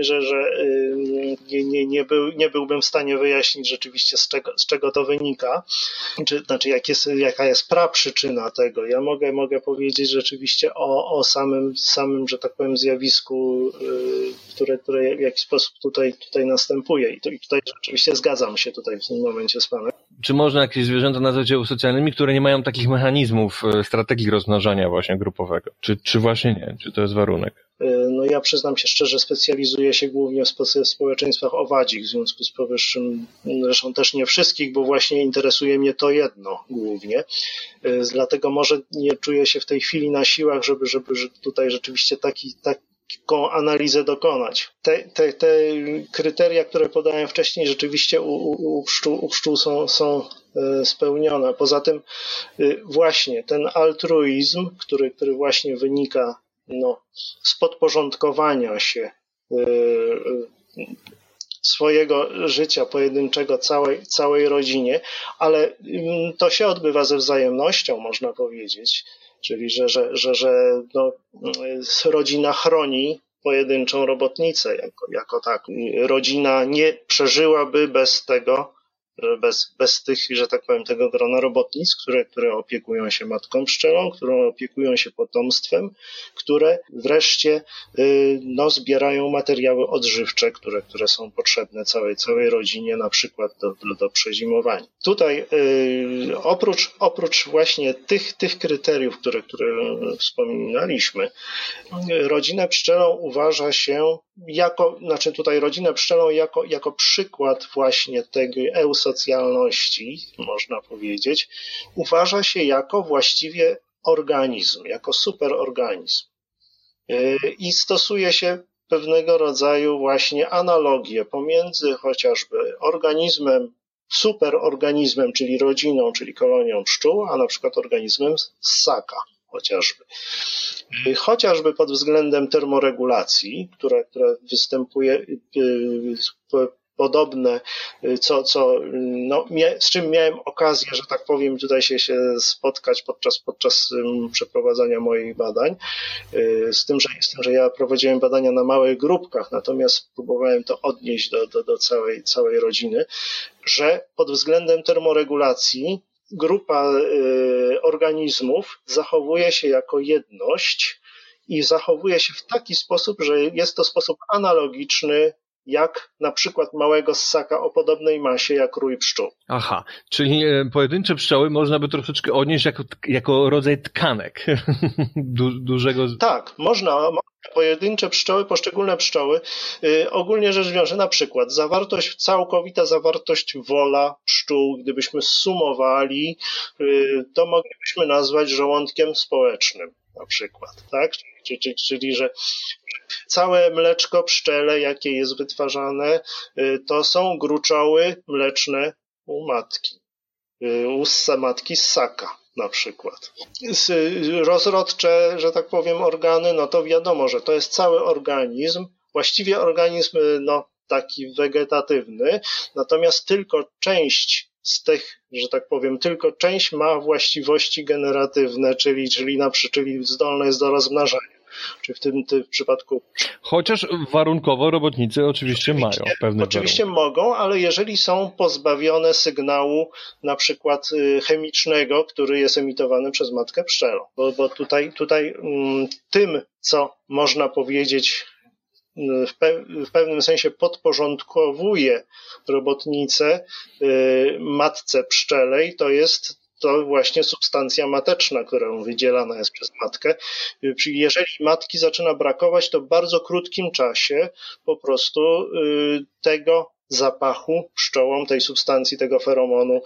nie byłbym w stanie wyjaśnić rzeczywiście z czego to wynika, znaczy jaka jest praprzyczyna tego. Ja mogę powiedzieć rzeczywiście o samym, że tak powiem, zjawisku, które w jakiś sposób tutaj następuje. I tutaj rzeczywiście zgadzam się tutaj w tym momencie z panem. Czy można jakieś zwierzęta nazwać eusocjalnymi, które nie mają takich mechanizmów strategii rozmnażania właśnie grupowego? Czy właśnie nie? Czy to jest warunek? No ja przyznam się szczerze, specjalizuję się głównie w społeczeństwach owadzich, w związku z powyższym, zresztą też nie wszystkich, bo właśnie interesuje mnie to jedno głównie. Dlatego może nie czuję się w tej chwili na siłach, żeby tutaj rzeczywiście taką analizę dokonać. Te kryteria, które podałem wcześniej, rzeczywiście u pszczół są spełnione. Poza tym właśnie ten altruizm, który właśnie wynika z podporządkowania się swojego życia pojedynczego całej rodzinie, ale to się odbywa ze wzajemnością, można powiedzieć, czyli że rodzina chroni pojedynczą robotnicę jako tak. Rodzina nie przeżyłaby bez tego, bez tych, że tak powiem, tego grona robotnic, które opiekują się matką pszczelą, które opiekują się potomstwem, które wreszcie zbierają materiały odżywcze, które są potrzebne całej rodzinie, na przykład do przezimowania. Tutaj oprócz właśnie tych kryteriów, które wspominaliśmy, rodzinę pszczelą uważa się rodzinę pszczelą jako przykład właśnie tej eusocjalności, można powiedzieć, uważa się jako właściwie organizm, jako superorganizm. I stosuje się pewnego rodzaju właśnie analogię pomiędzy chociażby superorganizmem, czyli rodziną, czyli kolonią pszczół, a na przykład organizmem ssaka chociażby. Chociażby pod względem termoregulacji, która występuje podobne, z czym miałem okazję, że tak powiem, tutaj się spotkać podczas przeprowadzania moich badań, z tym, że ja prowadziłem badania na małych grupkach, natomiast próbowałem to odnieść do całej rodziny, że pod względem termoregulacji grupa organizmów zachowuje się jako jedność i zachowuje się w taki sposób, że jest to sposób analogiczny jak na przykład małego ssaka o podobnej masie jak rój pszczół. Aha, czyli pojedyncze pszczoły można by troszeczkę odnieść jako rodzaj tkanek dużego... Tak, można. Pojedyncze pszczoły, poszczególne pszczoły, ogólnie rzecz biorąc, na przykład całkowita zawartość wola pszczół, gdybyśmy zsumowali, to moglibyśmy nazwać żołądkiem społecznym na przykład, tak? Czyli że całe mleczko pszczele, jakie jest wytwarzane, to są gruczoły mleczne u matki, u matki ssaka na przykład. Rozrodcze, że tak powiem, organy, no to wiadomo, że to jest cały organizm, właściwie organizm taki wegetatywny, natomiast tylko część z tych, że tak powiem, tylko część ma właściwości generatywne, czyli zdolna jest do rozmnażania. Czy w tym przypadku... Chociaż warunkowo robotnicy oczywiście mają pewne Oczywiście mogą, ale jeżeli są pozbawione sygnału na przykład chemicznego, który jest emitowany przez matkę pszczelą. Bo tutaj tym, co można powiedzieć w pewnym sensie podporządkowuje robotnicę matce pszczelej, to właśnie substancja mateczna, która wydzielana jest przez matkę. Czyli jeżeli matki zaczyna brakować, to w bardzo krótkim czasie po prostu tego zapachu pszczołom, tej substancji, tego feromonu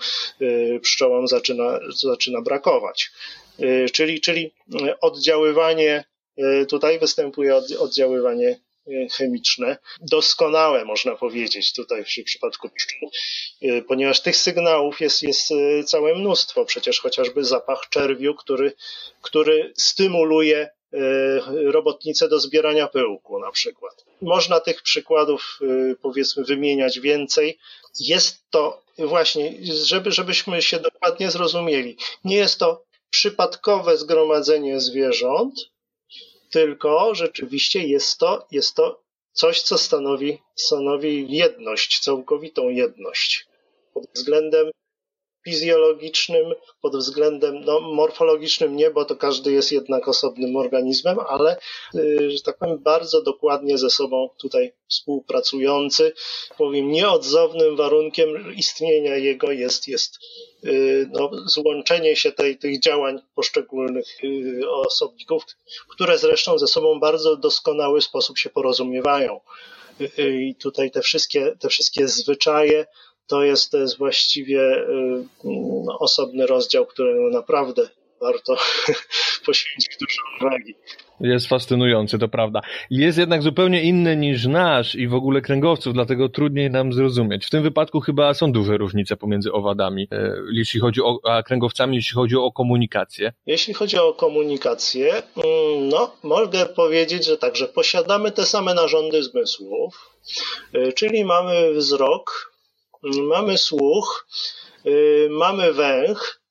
pszczołom zaczyna brakować. Czyli oddziaływanie tutaj występuje oddziaływanie chemiczne. Doskonałe, można powiedzieć, tutaj w przypadku pszczół, ponieważ tych sygnałów jest całe mnóstwo. Przecież chociażby zapach czerwiu, który stymuluje robotnicę do zbierania pyłku na przykład. Można tych przykładów, powiedzmy, wymieniać więcej. Jest to właśnie, żebyśmy się dokładnie zrozumieli, nie jest to przypadkowe zgromadzenie zwierząt, tylko rzeczywiście jest to coś, co stanowi jedność, całkowitą jedność. Pod względem fizjologicznym, pod względem morfologicznym nie, bo to każdy jest jednak osobnym organizmem, ale, że tak powiem, bardzo dokładnie ze sobą tutaj współpracujący. Powiem, nieodzownym warunkiem istnienia jego jest złączenie się tych działań poszczególnych osobników, które zresztą ze sobą w bardzo doskonały sposób się porozumiewają. I tutaj te wszystkie zwyczaje to jest właściwie osobny rozdział, któremu naprawdę warto poświęcić dużo uwagi. Jest fascynujący, to prawda. Jest jednak zupełnie inny niż nasz i w ogóle kręgowców, dlatego trudniej nam zrozumieć. W tym wypadku chyba są duże różnice pomiędzy owadami, jeśli chodzi a kręgowcami, jeśli chodzi o komunikację. Jeśli chodzi o komunikację, mogę powiedzieć, że tak, że posiadamy te same narządy zmysłów, czyli mamy wzrok, mamy słuch, mamy węch,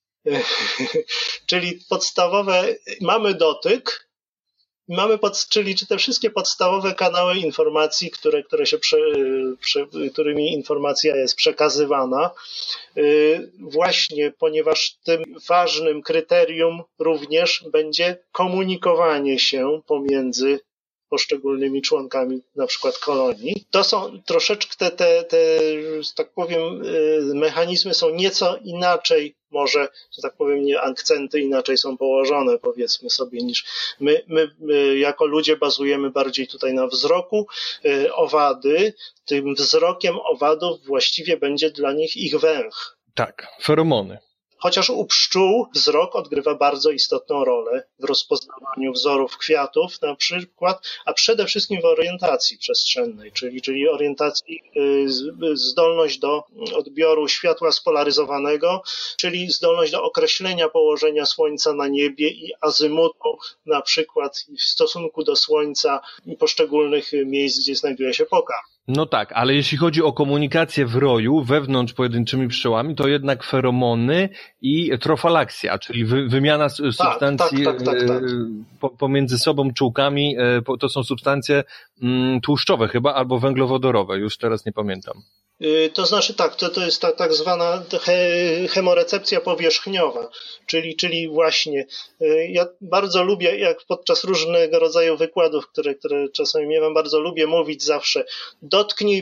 czyli podstawowe, mamy dotyk, czyli te wszystkie podstawowe kanały informacji, którymi informacja jest przekazywana. Właśnie, ponieważ tym ważnym kryterium również będzie komunikowanie się pomiędzy poszczególnymi członkami na przykład kolonii. To są troszeczkę te że tak powiem, mechanizmy są nieco inaczej, może, że tak powiem, akcenty inaczej są położone, powiedzmy sobie, niż my jako ludzie bazujemy bardziej tutaj na wzroku. Owady, tym wzrokiem owadów właściwie będzie dla nich ich węch. Tak, feromony. Chociaż u pszczół wzrok odgrywa bardzo istotną rolę w rozpoznawaniu wzorów kwiatów na przykład, a przede wszystkim w orientacji przestrzennej, czyli orientacji, zdolność do odbioru światła spolaryzowanego, czyli zdolność do określenia położenia Słońca na niebie i azymutu na przykład w stosunku do Słońca i poszczególnych miejsc, gdzie znajduje się pokarm. No tak, ale jeśli chodzi o komunikację w roju wewnątrz pojedynczymi pszczołami, to jednak feromony i trofalakcja, czyli wymiana substancji tak. Pomiędzy sobą czułkami, to są substancje tłuszczowe chyba, albo węglowodorowe, już teraz nie pamiętam. To znaczy tak, to jest tak zwana hemorecepcja powierzchniowa, czyli właśnie ja bardzo lubię, jak podczas różnego rodzaju wykładów, które czasami miewam, bardzo lubię mówić zawsze: dotknij,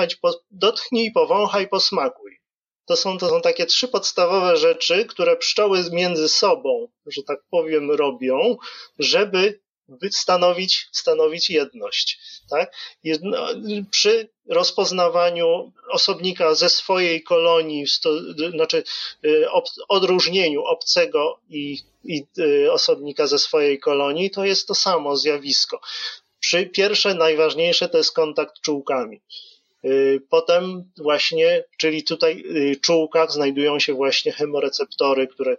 powąchaj, posmakuj. To są takie trzy podstawowe rzeczy, które pszczoły między sobą, że tak powiem, robią, żeby stanowić jedność. Tak? Przy rozpoznawaniu osobnika ze swojej kolonii, znaczy odróżnieniu obcego i osobnika ze swojej kolonii, to jest to samo zjawisko. Pierwsze, najważniejsze to jest kontakt czułkami. Potem właśnie, czyli tutaj w czułkach znajdują się właśnie hemoreceptory, które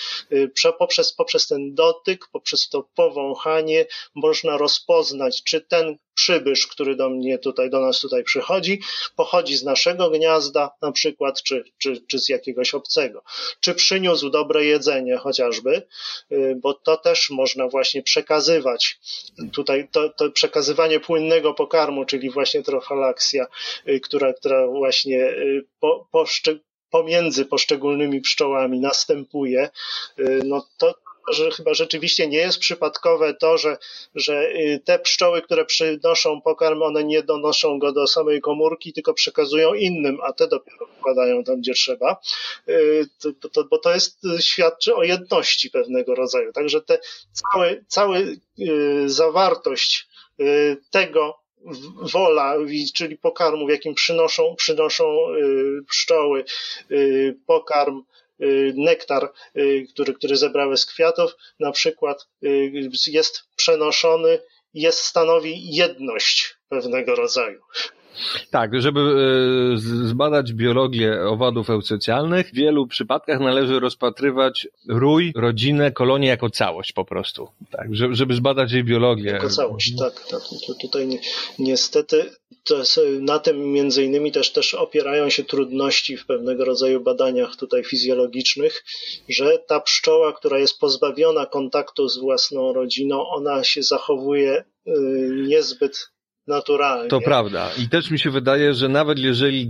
poprzez ten dotyk, poprzez to powąchanie można rozpoznać, czy ten przybysz, który do nas tutaj przychodzi, pochodzi z naszego gniazda na przykład, czy z jakiegoś obcego. Czy przyniósł dobre jedzenie chociażby, bo to też można właśnie przekazywać. Tutaj to przekazywanie płynnego pokarmu, czyli właśnie trofalakcja, która właśnie pomiędzy poszczególnymi pszczołami następuje, no to że chyba rzeczywiście nie jest przypadkowe to, że te pszczoły, które przynoszą pokarm, one nie donoszą go do samej komórki, tylko przekazują innym, a te dopiero wkładają tam, gdzie trzeba, bo to świadczy o jedności pewnego rodzaju. Także cały zawartość tego wola, czyli pokarmu, w jakim przynoszą pszczoły pokarm nektar, który zebrałeś z kwiatów, na przykład jest przenoszony, stanowi jedność pewnego rodzaju. Tak, żeby zbadać biologię owadów eusocjalnych, w wielu przypadkach należy rozpatrywać rój, rodzinę, kolonię jako całość po prostu. Tak, żeby zbadać jej biologię. Jako całość, tak. Tutaj niestety na tym między innymi też opierają się trudności w pewnego rodzaju badaniach tutaj fizjologicznych, że ta pszczoła, która jest pozbawiona kontaktu z własną rodziną, ona się zachowuje niezbyt naturalnie. To prawda. I też mi się wydaje, że nawet jeżeli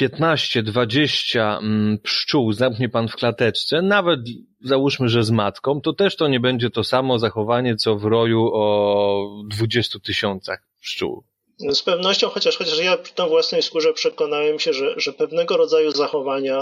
15-20 pszczół zamknie pan w klateczce, nawet załóżmy, że z matką, to też to nie będzie to samo zachowanie, co w roju o 20 000 pszczół. Z pewnością, chociaż ja na własnej skórze przekonałem się, że pewnego rodzaju zachowania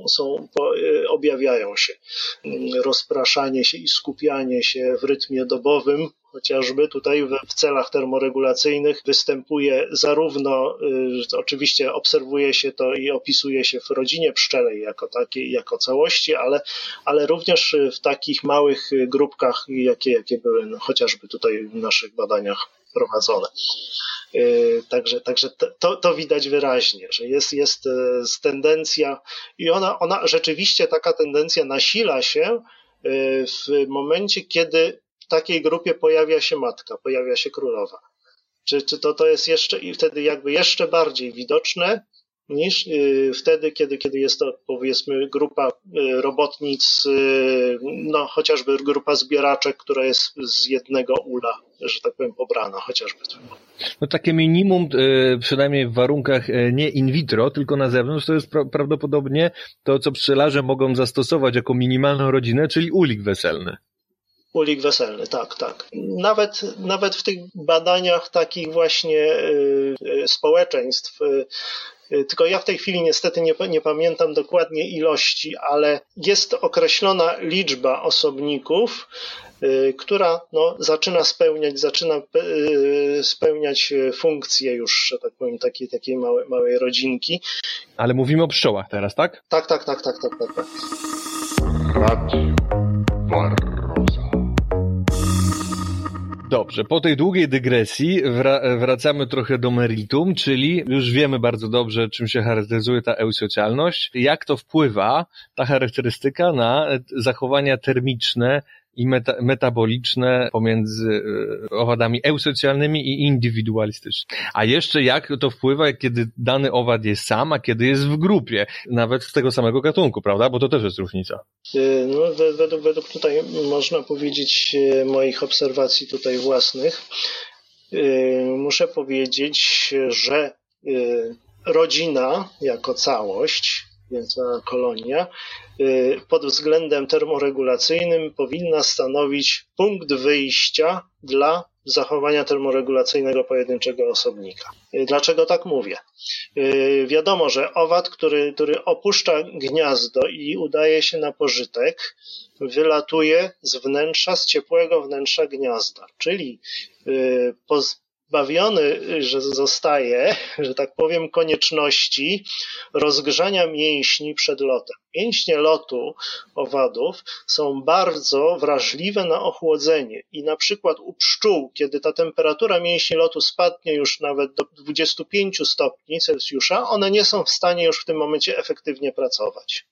objawiają się. Rozpraszanie się i skupianie się w rytmie dobowym, chociażby tutaj w celach termoregulacyjnych występuje zarówno, oczywiście obserwuje się to i opisuje się w rodzinie pszczelej jako takiej, jako całości, ale również w takich małych grupkach, jakie były chociażby tutaj w naszych badaniach prowadzone. Także to widać wyraźnie, że jest tendencja i ona rzeczywiście taka tendencja nasila się w momencie, kiedy w takiej grupie pojawia się matka, pojawia się królowa. Czy to jest jeszcze i wtedy jakby jeszcze bardziej widoczne niż wtedy, kiedy jest to powiedzmy grupa robotnic, no chociażby grupa zbieraczek, która jest z jednego ula, że tak powiem, pobrana chociażby. No takie minimum, przynajmniej w warunkach nie in vitro, tylko na zewnątrz, to jest prawdopodobnie to, co pszczelarze mogą zastosować jako minimalną rodzinę, czyli ulik weselny. Ulik weselny, tak. Nawet w tych badaniach takich właśnie społeczeństw, tylko ja w tej chwili niestety nie pamiętam dokładnie ilości, ale jest określona liczba osobników, która zaczyna spełniać funkcję już, że tak powiem, takiej małej rodzinki. Ale mówimy o pszczołach teraz, tak? Tak. Radio Barroza. Dobrze, po tej długiej dygresji wracamy trochę do meritum, czyli już wiemy bardzo dobrze, czym się charakteryzuje ta eusocjalność, jak to wpływa, ta charakterystyka, na zachowania termiczne i metaboliczne pomiędzy owadami eusocjalnymi i indywidualistycznymi. A jeszcze jak to wpływa, kiedy dany owad jest sam, a kiedy jest w grupie, nawet z tego samego gatunku, prawda? Bo to też jest różnica. No, według tutaj można powiedzieć moich obserwacji tutaj własnych, muszę powiedzieć, że rodzina jako całość, więc kolonia, pod względem termoregulacyjnym powinna stanowić punkt wyjścia dla zachowania termoregulacyjnego pojedynczego osobnika. Dlaczego tak mówię? Wiadomo, że owad, który opuszcza gniazdo i udaje się na pożytek, wylatuje z ciepłego wnętrza gniazda, czyli pozbawiony, że zostaje, że tak powiem, konieczności rozgrzania mięśni przed lotem. Mięśnie lotu owadów są bardzo wrażliwe na ochłodzenie i na przykład u pszczół, kiedy ta temperatura mięśni lotu spadnie już nawet do 25 stopni Celsjusza, one nie są w stanie już w tym momencie efektywnie pracować.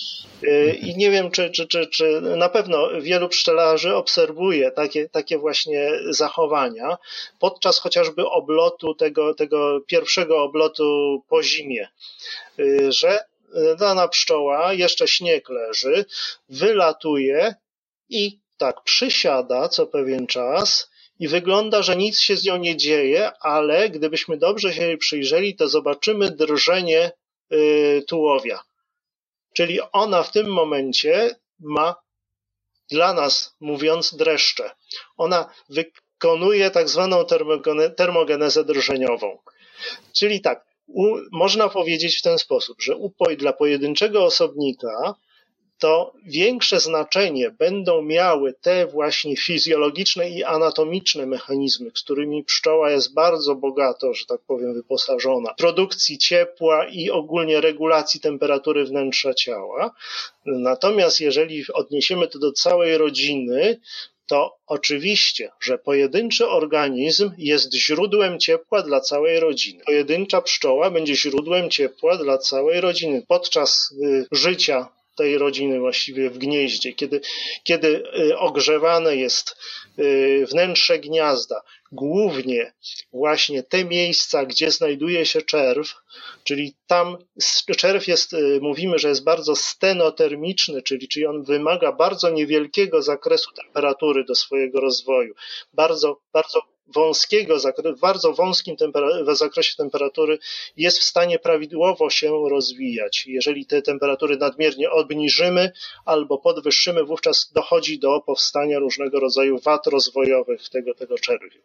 I nie wiem, czy na pewno wielu pszczelarzy obserwuje takie właśnie zachowania podczas chociażby oblotu, tego pierwszego oblotu po zimie, że dana pszczoła, jeszcze śnieg leży, wylatuje i tak przysiada co pewien czas i wygląda, że nic się z nią nie dzieje, ale gdybyśmy dobrze się jej przyjrzeli, to zobaczymy drżenie tułowia. Czyli ona w tym momencie ma, dla nas mówiąc, dreszcze. Ona wykonuje tak zwaną termogenezę drżeniową. Czyli tak, można powiedzieć w ten sposób, że upoj dla pojedynczego osobnika to większe znaczenie będą miały te właśnie fizjologiczne i anatomiczne mechanizmy, z którymi pszczoła jest bardzo bogato, że tak powiem, wyposażona, produkcji ciepła i ogólnie regulacji temperatury wnętrza ciała. Natomiast jeżeli odniesiemy to do całej rodziny, to oczywiście, że pojedynczy organizm jest źródłem ciepła dla całej rodziny. Pojedyncza pszczoła będzie źródłem ciepła dla całej rodziny podczas życia tej rodziny właściwie w gnieździe, kiedy ogrzewane jest wnętrze gniazda, głównie właśnie te miejsca, gdzie znajduje się czerw, czyli tam czerw jest, mówimy, że jest bardzo stenotermiczny, czyli on wymaga bardzo niewielkiego zakresu temperatury do swojego rozwoju, bardzo wąskiego, w bardzo wąskim zakresie temperatury jest w stanie prawidłowo się rozwijać. Jeżeli te temperatury nadmiernie obniżymy albo podwyższymy, wówczas dochodzi do powstania różnego rodzaju wad rozwojowych tego czerwiu.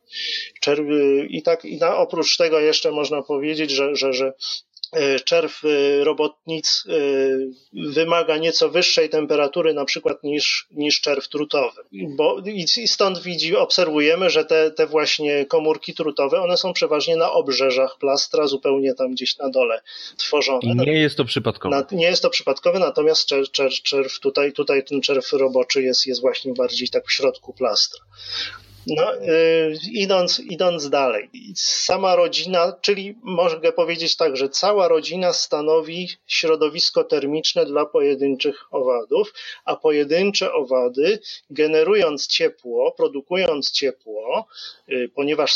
Oprócz tego jeszcze można powiedzieć, że czerw robotnic wymaga nieco wyższej temperatury na przykład niż czerw trutowy. I stąd obserwujemy, że te właśnie komórki trutowe, one są przeważnie na obrzeżach plastra, zupełnie tam gdzieś na dole tworzone. I nie jest to przypadkowe. Nie jest to przypadkowe, natomiast czerw tutaj ten czerw roboczy jest właśnie bardziej tak w środku plastra. No, idąc dalej, sama rodzina, czyli mogę powiedzieć tak, że cała rodzina stanowi środowisko termiczne dla pojedynczych owadów, a pojedyncze owady, generując ciepło, produkując ciepło, ponieważ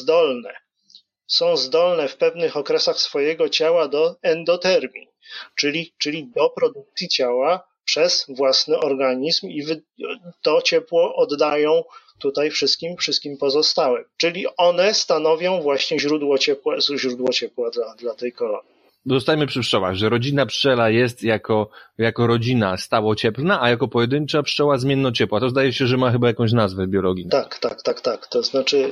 są zdolne w pewnych okresach swojego ciała do endotermii, czyli do produkcji ciała przez własny organizm i to ciepło oddają tutaj wszystkim pozostałym. Czyli one stanowią właśnie źródło ciepła dla tej kolonii. Zostajmy przy pszczołach, że rodzina pszczela jest jako rodzina stałocieplna, a jako pojedyncza pszczoła zmiennociepła. To zdaje się, że ma chyba jakąś nazwę w biologii. Tak. To znaczy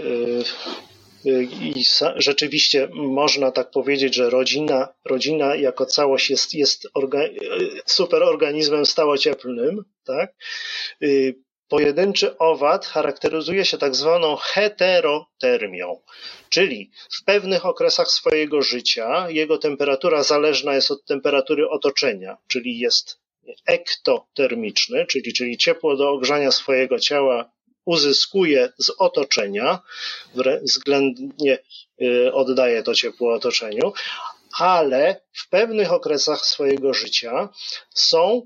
rzeczywiście można tak powiedzieć, że rodzina jako całość jest superorganizmem stałocieplnym, tak? Pojedynczy owad charakteryzuje się tak zwaną heterotermią, czyli w pewnych okresach swojego życia jego temperatura zależna jest od temperatury otoczenia, czyli jest ektotermiczny, czyli ciepło do ogrzania swojego ciała uzyskuje z otoczenia, względnie oddaje to ciepło otoczeniu, ale w pewnych okresach swojego życia są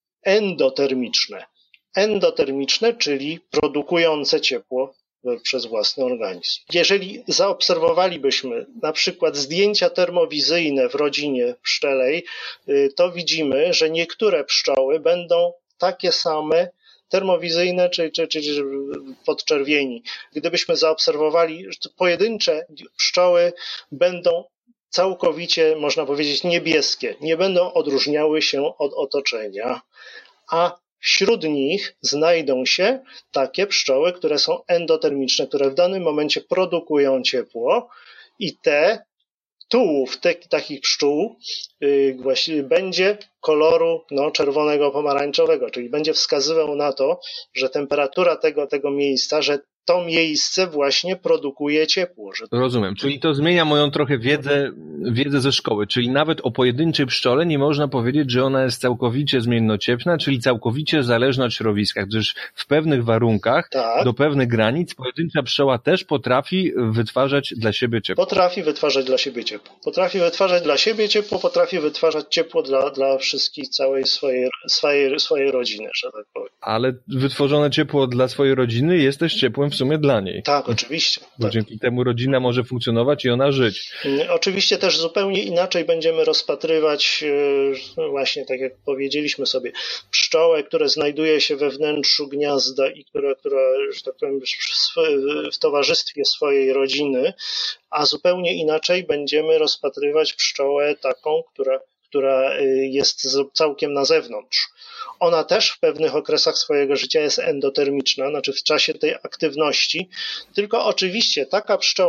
endotermiczne, czyli produkujące ciepło przez własny organizm. Jeżeli zaobserwowalibyśmy na przykład zdjęcia termowizyjne w rodzinie pszczelej, to widzimy, że niektóre pszczoły będą takie same termowizyjne czy podczerwieni. Gdybyśmy zaobserwowali, że pojedyncze pszczoły będą całkowicie, można powiedzieć, niebieskie, nie będą odróżniały się od otoczenia, a wśród nich znajdą się takie pszczoły, które są endotermiczne, które w danym momencie produkują ciepło i tułów takich pszczół właśnie będzie koloru czerwonego pomarańczowego, czyli będzie wskazywał na to, że temperatura tego miejsca, że to miejsce właśnie produkuje ciepło. Rozumiem, czyli to zmienia moją trochę wiedzę ze szkoły, czyli nawet o pojedynczej pszczole nie można powiedzieć, że ona jest całkowicie zmiennocieplna, czyli całkowicie zależna od środowiska, gdyż w pewnych warunkach, do pewnych granic, pojedyncza pszczoła też potrafi wytwarzać dla siebie ciepło. Potrafi wytwarzać dla siebie ciepło, potrafi wytwarzać ciepło dla wszystkich, całej swojej rodziny, że tak powiem. Ale wytworzone ciepło dla swojej rodziny jest też ciepłem w sumie dla niej. Tak, oczywiście. Bo dzięki temu rodzina może funkcjonować i ona żyć. Oczywiście też zupełnie inaczej będziemy rozpatrywać, właśnie tak jak powiedzieliśmy sobie, pszczołę, która znajduje się we wnętrzu gniazda i która że tak powiem, w towarzystwie swojej rodziny, a zupełnie inaczej będziemy rozpatrywać pszczołę taką, która jest całkiem na zewnątrz. Ona też w pewnych okresach swojego życia jest endotermiczna, znaczy w czasie tej aktywności, tylko oczywiście taka pszczoła,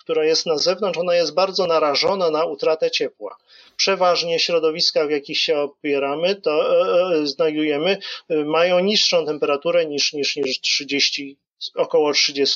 która jest na zewnątrz, ona jest bardzo narażona na utratę ciepła. Przeważnie środowiska, w jakich się opieramy, to znajdujemy, mają niższą temperaturę niż 30, około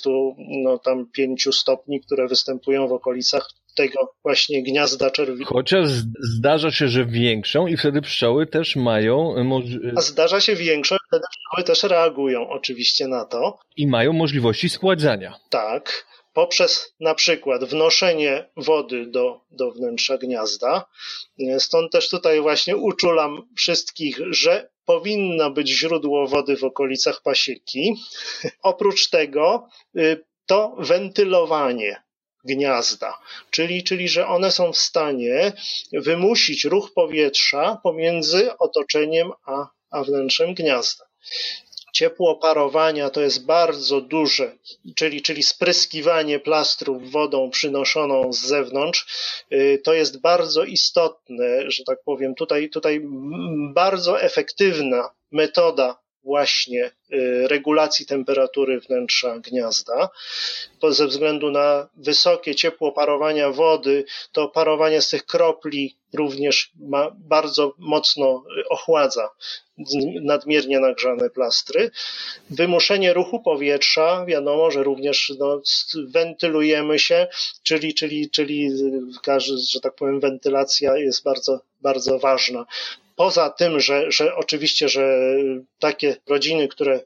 35 stopni, które występują w okolicach tego właśnie gniazda czerwicy. Chociaż zdarza się, że większą i wtedy pszczoły też mają... A zdarza się większą i wtedy pszczoły też reagują oczywiście na to. I mają możliwości schładzania. Tak, poprzez na przykład wnoszenie wody do wnętrza gniazda. Stąd też tutaj właśnie uczulam wszystkich, że powinno być źródło wody w okolicach pasieki. Oprócz tego to wentylowanie gniazda, czyli że one są w stanie wymusić ruch powietrza pomiędzy otoczeniem a wnętrzem gniazda. Ciepło parowania to jest bardzo duże, czyli spryskiwanie plastrów wodą przynoszoną z zewnątrz, to jest bardzo istotne, że tak powiem, tutaj bardzo efektywna metoda właśnie regulacji temperatury wnętrza gniazda. Ze względu na wysokie ciepło parowania wody, to parowanie z tych kropli również bardzo mocno ochładza nadmiernie nagrzane plastry. Wymuszenie ruchu powietrza, wiadomo, że również wentylujemy się, czyli że tak powiem, wentylacja jest bardzo, bardzo ważna. Poza tym, że oczywiście, że takie rodziny, które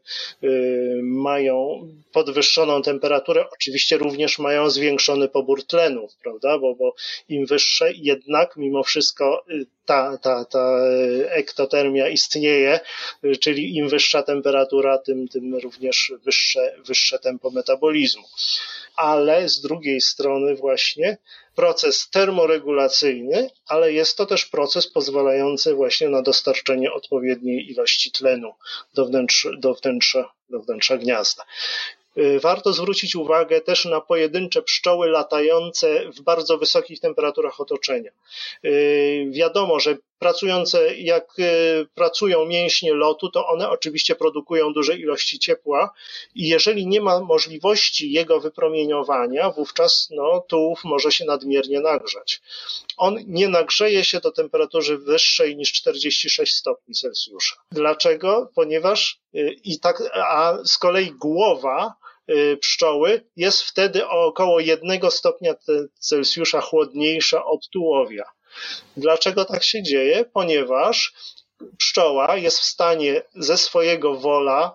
mają podwyższoną temperaturę, oczywiście również mają zwiększony pobór tlenu, prawda? Bo im wyższe, jednak mimo wszystko ta ektotermia istnieje, czyli im wyższa temperatura, tym również wyższe tempo metabolizmu. Ale z drugiej strony właśnie proces termoregulacyjny, ale jest to też proces pozwalający właśnie na dostarczenie odpowiedniej ilości tlenu do wnętrza gniazda. Warto zwrócić uwagę też na pojedyncze pszczoły latające w bardzo wysokich temperaturach otoczenia. Wiadomo, że jak pracują mięśnie lotu, to one oczywiście produkują duże ilości ciepła i jeżeli nie ma możliwości jego wypromieniowania, wówczas tułów może się nadmiernie nagrzać. On nie nagrzeje się do temperatury wyższej niż 46 stopni Celsjusza. Dlaczego? Ponieważ a z kolei głowa pszczoły jest wtedy o około 1 stopnia Celsjusza chłodniejsza od tułowia. Dlaczego tak się dzieje? Ponieważ pszczoła jest w stanie ze swojego wola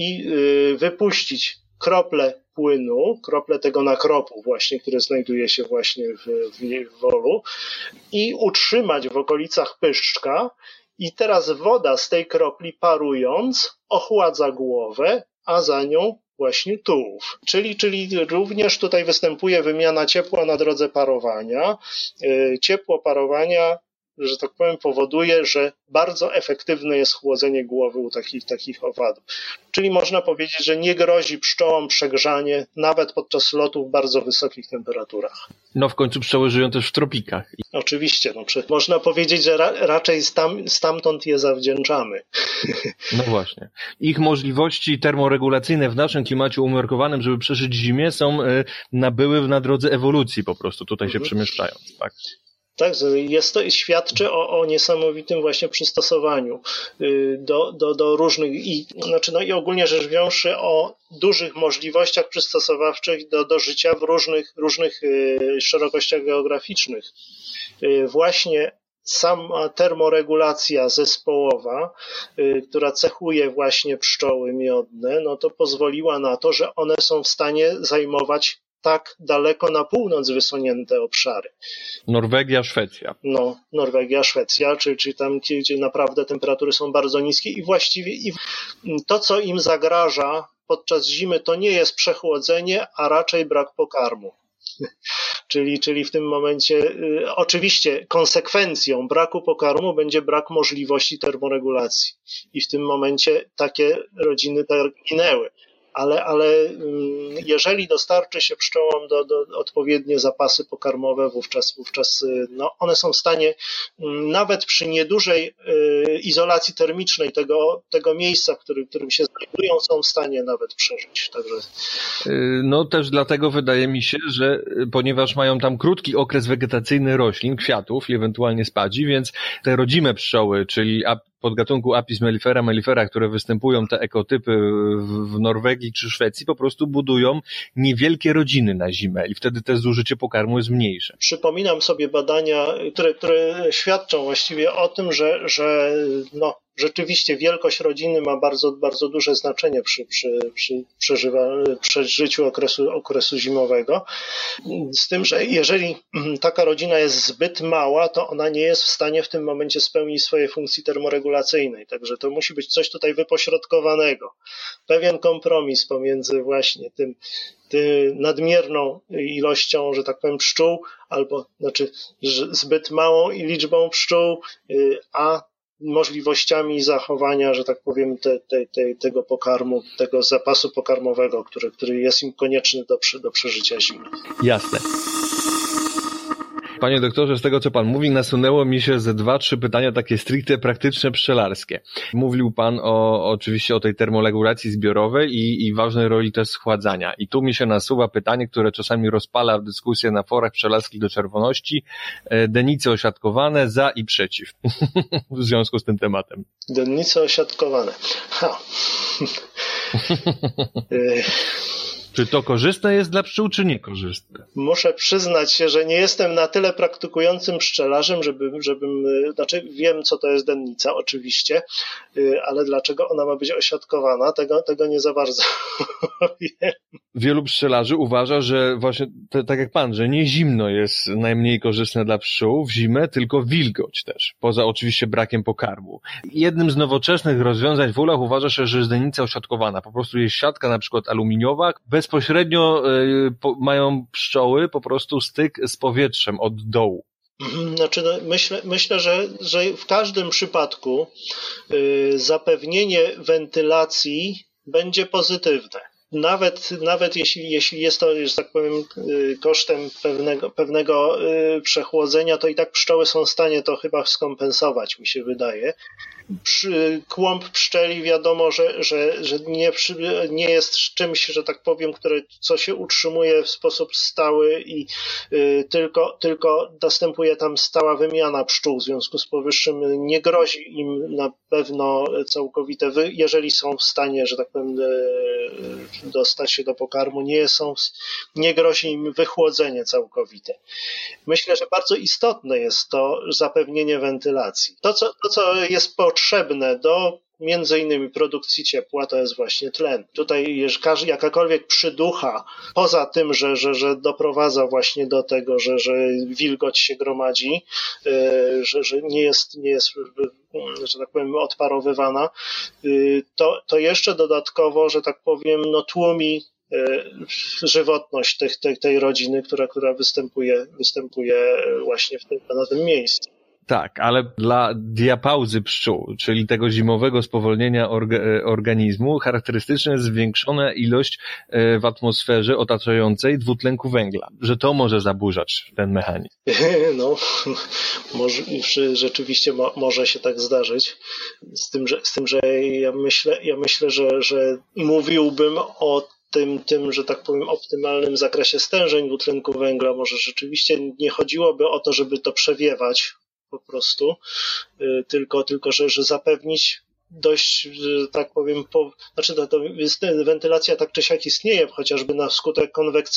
wypuścić krople płynu, krople tego nakropu właśnie, który znajduje się właśnie w jej wolu i utrzymać w okolicach pyszczka i teraz woda z tej kropli parując ochładza głowę, a za nią właśnie tułów. Czyli również tutaj występuje wymiana ciepła na drodze parowania. Ciepło parowania, że tak powiem, powoduje, że bardzo efektywne jest chłodzenie głowy u takich owadów. Czyli można powiedzieć, że nie grozi pszczołom przegrzanie nawet podczas lotu w bardzo wysokich temperaturach. W końcu pszczoły żyją też w tropikach. Oczywiście, można powiedzieć, że raczej stamtąd je zawdzięczamy. No właśnie. Ich możliwości termoregulacyjne w naszym klimacie umiarkowanym, żeby przeżyć zimę, nabyły na drodze ewolucji po prostu, tutaj się przemieszczając, tak? Tak, świadczy o niesamowitym właśnie przystosowaniu do różnych i ogólnie rzecz biorąc o dużych możliwościach przystosowawczych do życia w różnych szerokościach geograficznych. Właśnie sama termoregulacja zespołowa, która cechuje właśnie pszczoły miodne, to pozwoliła na to, że one są w stanie zajmować tak daleko na północ wysunięte obszary. Norwegia, Szwecja. Norwegia, Szwecja, czyli tam, gdzie naprawdę temperatury są bardzo niskie i właściwie to, co im zagraża podczas zimy, to nie jest przechłodzenie, a raczej brak pokarmu. Czyli w tym momencie oczywiście konsekwencją braku pokarmu będzie brak możliwości termoregulacji i w tym momencie takie rodziny ginęły. ale jeżeli dostarczy się pszczołom odpowiednie zapasy pokarmowe, wówczas no, one są w stanie nawet przy niedużej izolacji termicznej tego miejsca, w którym się znajdują, są w stanie nawet przeżyć. Także... No też dlatego wydaje mi się, że ponieważ mają tam krótki okres wegetacyjny roślin, kwiatów i ewentualnie spadzi, więc te rodzime pszczoły, czyli podgatunku Apis mellifera, które występują, te ekotypy w Norwegii czy Szwecji, po prostu budują niewielkie rodziny na zimę i wtedy też zużycie pokarmu jest mniejsze. Przypominam sobie badania, które świadczą właściwie o tym, że no, rzeczywiście wielkość rodziny ma bardzo, bardzo duże znaczenie przy przeżyciu okresu zimowego. Z tym, że jeżeli taka rodzina jest zbyt mała, to ona nie jest w stanie w tym momencie spełnić swojej funkcji termoregulacyjnej. Także to musi być coś tutaj wypośrodkowanego. Pewien kompromis pomiędzy właśnie tym nadmierną ilością, że tak powiem, pszczół, zbyt małą liczbą pszczół, a możliwościami zachowania, że tak powiem, tego pokarmu, tego zapasu pokarmowego, który jest im konieczny do przeżycia zimy. Jasne. Panie doktorze, z tego co pan mówi, nasunęło mi się ze 2-3 pytania takie stricte praktyczne pszczelarskie. Mówił pan oczywiście o tej termoregulacji zbiorowej i ważnej roli też schładzania. I tu mi się nasuwa pytanie, które czasami rozpala dyskusję na forach pszczelarskich do czerwoności. Denice osiadkowane za i przeciw w związku z tym tematem. Denice osiadkowane. Czy to korzystne jest dla pszczół, czy niekorzystne? Muszę przyznać się, że nie jestem na tyle praktykującym pszczelarzem, znaczy wiem, co to jest dennica, oczywiście, ale dlaczego ona ma być osiadkowana, tego nie za bardzo wiem. Wielu pszczelarzy uważa, że właśnie tak jak pan, że nie zimno jest najmniej korzystne dla pszczół w zimę, tylko wilgoć też, poza oczywiście brakiem pokarmu. Jednym z nowoczesnych rozwiązań w ulach uważa się, że jest denica osiadkowana. Po prostu jest siatka na przykład aluminiowa, bezpośrednio mają pszczoły po prostu styk z powietrzem od dołu. Znaczy, myślę, że w każdym przypadku zapewnienie wentylacji będzie pozytywne. Nawet jeśli jest to, że tak powiem, kosztem pewnego przechłodzenia, to i tak pszczoły są w stanie to chyba skompensować, mi się wydaje. Kłąb pszczeli wiadomo, że nie jest czymś, że tak powiem, co się utrzymuje w sposób stały i tylko następuje tam stała wymiana pszczół. W związku z powyższym nie grozi im na pewno całkowite, jeżeli są w stanie, że tak powiem, dostać się do pokarmu, nie grozi im wychłodzenie całkowite. Myślę, że bardzo istotne jest to zapewnienie wentylacji. To, co jest potrzebne do między innymi produkcji ciepła, to jest właśnie tlen. Tutaj jakakolwiek przyducha, poza tym, że doprowadza właśnie do tego, że wilgoć się gromadzi, że nie jest, że tak powiem, odparowywana, to jeszcze dodatkowo, że tak powiem, tłumi żywotność tej rodziny, która występuje właśnie na tym miejscu. Tak, ale dla diapauzy pszczół, czyli tego zimowego spowolnienia organizmu, charakterystyczna jest zwiększona ilość w atmosferze otaczającej dwutlenku węgla, że to może zaburzać ten mechanizm. No, rzeczywiście może się tak zdarzyć. Z tym, że ja myślę, że mówiłbym o tym, że tak powiem, optymalnym zakresie stężeń dwutlenku węgla. Może rzeczywiście nie chodziłoby o to, żeby to przewiewać po prostu, tylko że zapewnić dość, że tak powiem, wentylacja tak czy siak istnieje, chociażby na skutek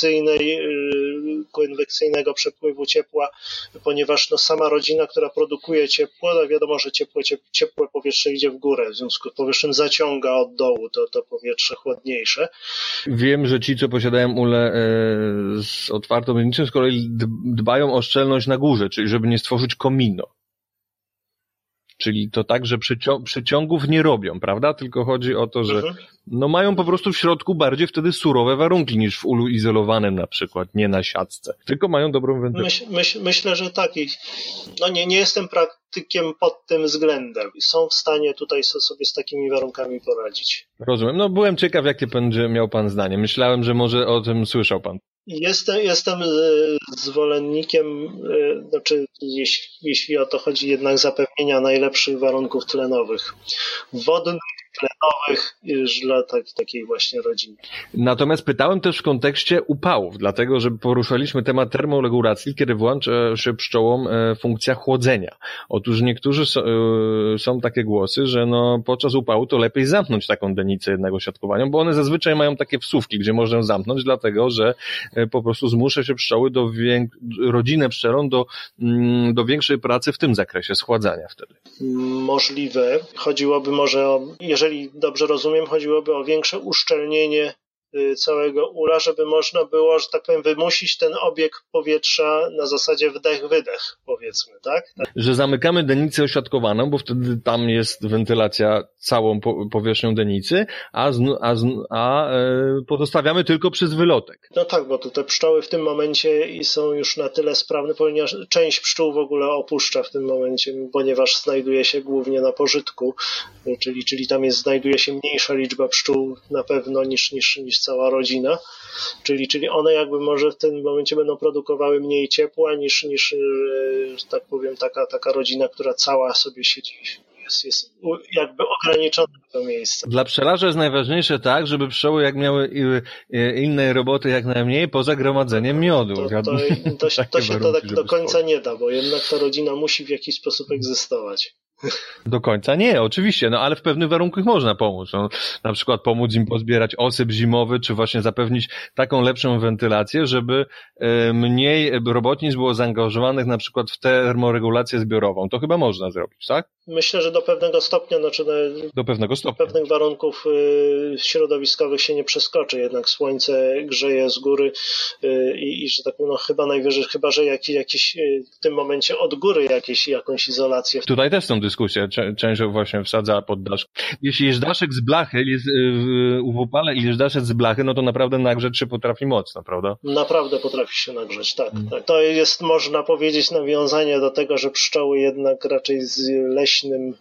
konwekcyjnego przepływu ciepła, ponieważ sama rodzina, która produkuje ciepło, wiadomo, że ciepłe powietrze idzie w górę, w związku z powyższym zaciąga od dołu to powietrze chłodniejsze. Wiem, że ci, co posiadają ule z otwartą miednicą, z kolei dbają o szczelność na górze, czyli żeby nie stworzyć komino. Czyli to tak, że przyciągów nie robią, prawda? Tylko chodzi o to, że no mają po prostu w środku bardziej wtedy surowe warunki niż w ulu izolowanym na przykład, nie na siatce. Tylko mają dobrą wentylację. Myślę, że tak. No nie jestem praktykiem pod tym względem. Są w stanie tutaj sobie z takimi warunkami poradzić. Rozumiem. No byłem ciekaw, jakie będzie miał pan zdanie. Myślałem, że może o tym słyszał pan. Jestem zwolennikiem, znaczy jeśli o to chodzi, jednak zapewnienia najlepszych warunków tlenowych, wodnych, tlenowych już dla takiej właśnie rodziny. Natomiast pytałem też w kontekście upałów, dlatego że poruszaliśmy temat termoregulacji, kiedy włącza się pszczołom funkcja chłodzenia. Otóż niektórzy są takie głosy, że no podczas upału to lepiej zamknąć taką denicę jednego siatkowania, bo one zazwyczaj mają takie wsówki, gdzie można zamknąć, dlatego że po prostu zmusza się pszczoły rodzinę pszczelą do większej pracy w tym zakresie schładzania wtedy. Możliwe. Chodziłoby może o, jeżeli dobrze rozumiem, chodziłoby o większe uszczelnienie całego ula, żeby można było, że tak powiem, wymusić ten obieg powietrza na zasadzie wdech-wydech, powiedzmy, tak? Że zamykamy denicę osiatkowaną, bo wtedy tam jest wentylacja całą powierzchnią denicy, a pozostawiamy tylko przez wylotek. No tak, bo te pszczoły w tym momencie są już na tyle sprawne, ponieważ część pszczół w ogóle opuszcza w tym momencie, ponieważ znajduje się głównie na pożytku, czyli tam znajduje się mniejsza liczba pszczół na pewno niż cała rodzina, czyli one jakby może w tym momencie będą produkowały mniej ciepła niż tak powiem, taka rodzina, która cała sobie siedzi. Jest jakby ograniczone to miejsce. Dla pszczelarza jest najważniejsze tak, żeby pszczoły jak miały innej roboty jak najmniej poza gromadzeniem miodu. To się tak do końca nie da, bo jednak ta rodzina musi w jakiś sposób egzystować. Do końca nie, oczywiście, no ale w pewnych warunkach można pomóc. No, na przykład pomóc im pozbierać osyp zimowy, czy właśnie zapewnić taką lepszą wentylację, żeby mniej robotnic było zaangażowanych na przykład w termoregulację zbiorową. To chyba można zrobić, tak? Myślę, że do pewnego stopnia, do pewnego stopnia. Pewnych warunków środowiskowych się nie przeskoczy, jednak słońce grzeje z góry i że tak powiem, no chyba najwyżej, chyba że jakiś w tym momencie od góry jakąś izolację. Tutaj też są dyskusje, część właśnie wsadza pod daszek. Jeśli jest daszek z blachy, jest w upale i jest daszek z blachy, no to naprawdę nagrzeć się potrafi mocno, prawda? Naprawdę potrafi się nagrzeć, tak. To jest, można powiedzieć, nawiązanie do tego, że pszczoły jednak raczej z leśnym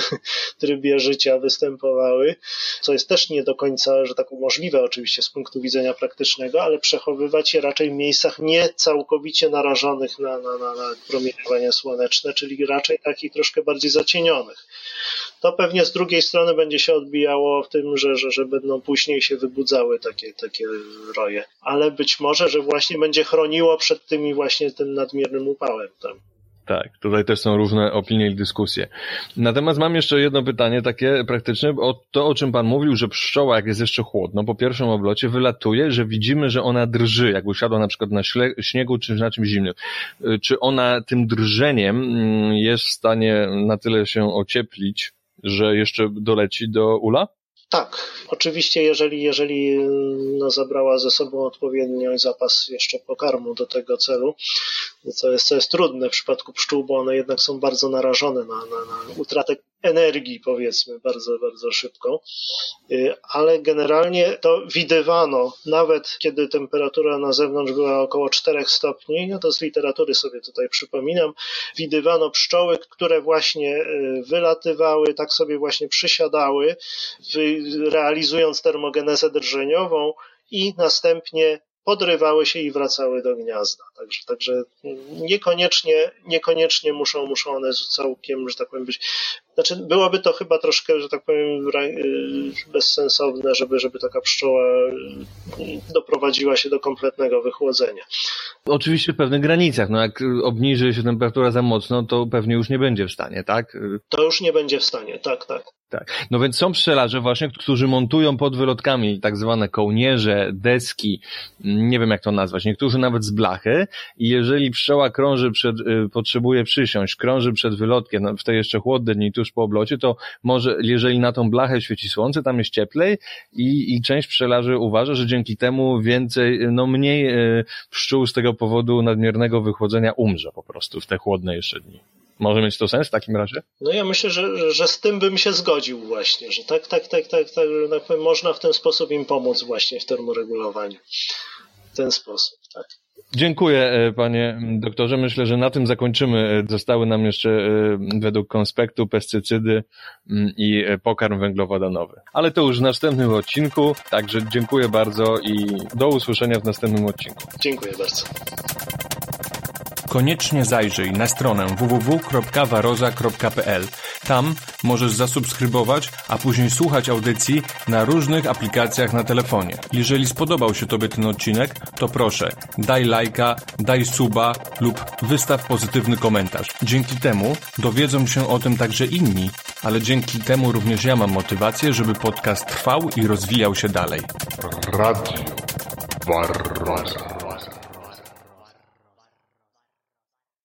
trybie życia występowały, co jest też nie do końca, że tak możliwe oczywiście z punktu widzenia praktycznego, ale przechowywać je raczej w miejscach nie całkowicie narażonych na promieniowanie słoneczne, czyli raczej takich troszkę bardziej zacienionych. To pewnie z drugiej strony będzie się odbijało w tym, że będą później się wybudzały takie roje. Ale być może, że właśnie będzie chroniło przed tymi właśnie tym nadmiernym upałem tam. Tak, tutaj też są różne opinie i dyskusje. Natomiast mam jeszcze jedno pytanie takie praktyczne, o czym pan mówił, że pszczoła, jak jest jeszcze chłodno, po pierwszym oblocie wylatuje, że widzimy, że ona drży, jak usiadła na przykład na śniegu czy na czymś zimnym. Czy ona tym drżeniem jest w stanie na tyle się ocieplić, że jeszcze doleci do ula? Tak, oczywiście jeżeli zabrała ze sobą odpowiednio zapas jeszcze pokarmu do tego celu, co jest trudne w przypadku pszczół, bo one jednak są bardzo narażone na utratę energii, powiedzmy, bardzo, bardzo szybko, ale generalnie to widywano, nawet kiedy temperatura na zewnątrz była około 4 stopni, no to z literatury sobie tutaj przypominam, widywano pszczoły, które właśnie wylatywały, tak sobie właśnie przysiadały, realizując termogenezę drżeniową i następnie podrywały się i wracały do gniazda. Także niekoniecznie muszą one całkiem, że tak powiem, być. Znaczy, byłoby to chyba troszkę, że tak powiem, bezsensowne, żeby taka pszczoła doprowadziła się do kompletnego wychłodzenia. Oczywiście w pewnych granicach. No jak obniży się temperatura za mocno, to pewnie już nie będzie w stanie, tak? To już nie będzie w stanie, tak. Tak. No więc są pszczelarze właśnie, którzy montują pod wylotkami tak zwane kołnierze, deski, nie wiem jak to nazwać, niektórzy nawet z blachy i jeżeli pszczoła potrzebuje przysiąść, krąży przed wylotkiem, w tej jeszcze chłodne dni tuż po oblocie, to może, jeżeli na tą blachę świeci słońce, tam jest cieplej i część pszczelarzy uważa, że dzięki temu mniej pszczół z tego powodu nadmiernego wychłodzenia umrze po prostu w te chłodne jeszcze dni. Może mieć to sens w takim razie? No ja myślę, że z tym bym się zgodził właśnie, że tak powiem, można w ten sposób im pomóc właśnie w termoregulowaniu. W ten sposób, tak. Dziękuję, panie doktorze. Myślę, że na tym zakończymy. Zostały nam jeszcze według konspektu pestycydy i pokarm węglowodanowy. Ale to już w następnym odcinku, także dziękuję bardzo i do usłyszenia w następnym odcinku. Dziękuję bardzo. Koniecznie zajrzyj na stronę www.waroza.pl. Tam możesz zasubskrybować, a później słuchać audycji na różnych aplikacjach na telefonie. Jeżeli spodobał się Tobie ten odcinek, to proszę, daj lajka, daj suba lub wystaw pozytywny komentarz. Dzięki temu dowiedzą się o tym także inni, ale dzięki temu również ja mam motywację, żeby podcast trwał i rozwijał się dalej. Radio Waroza.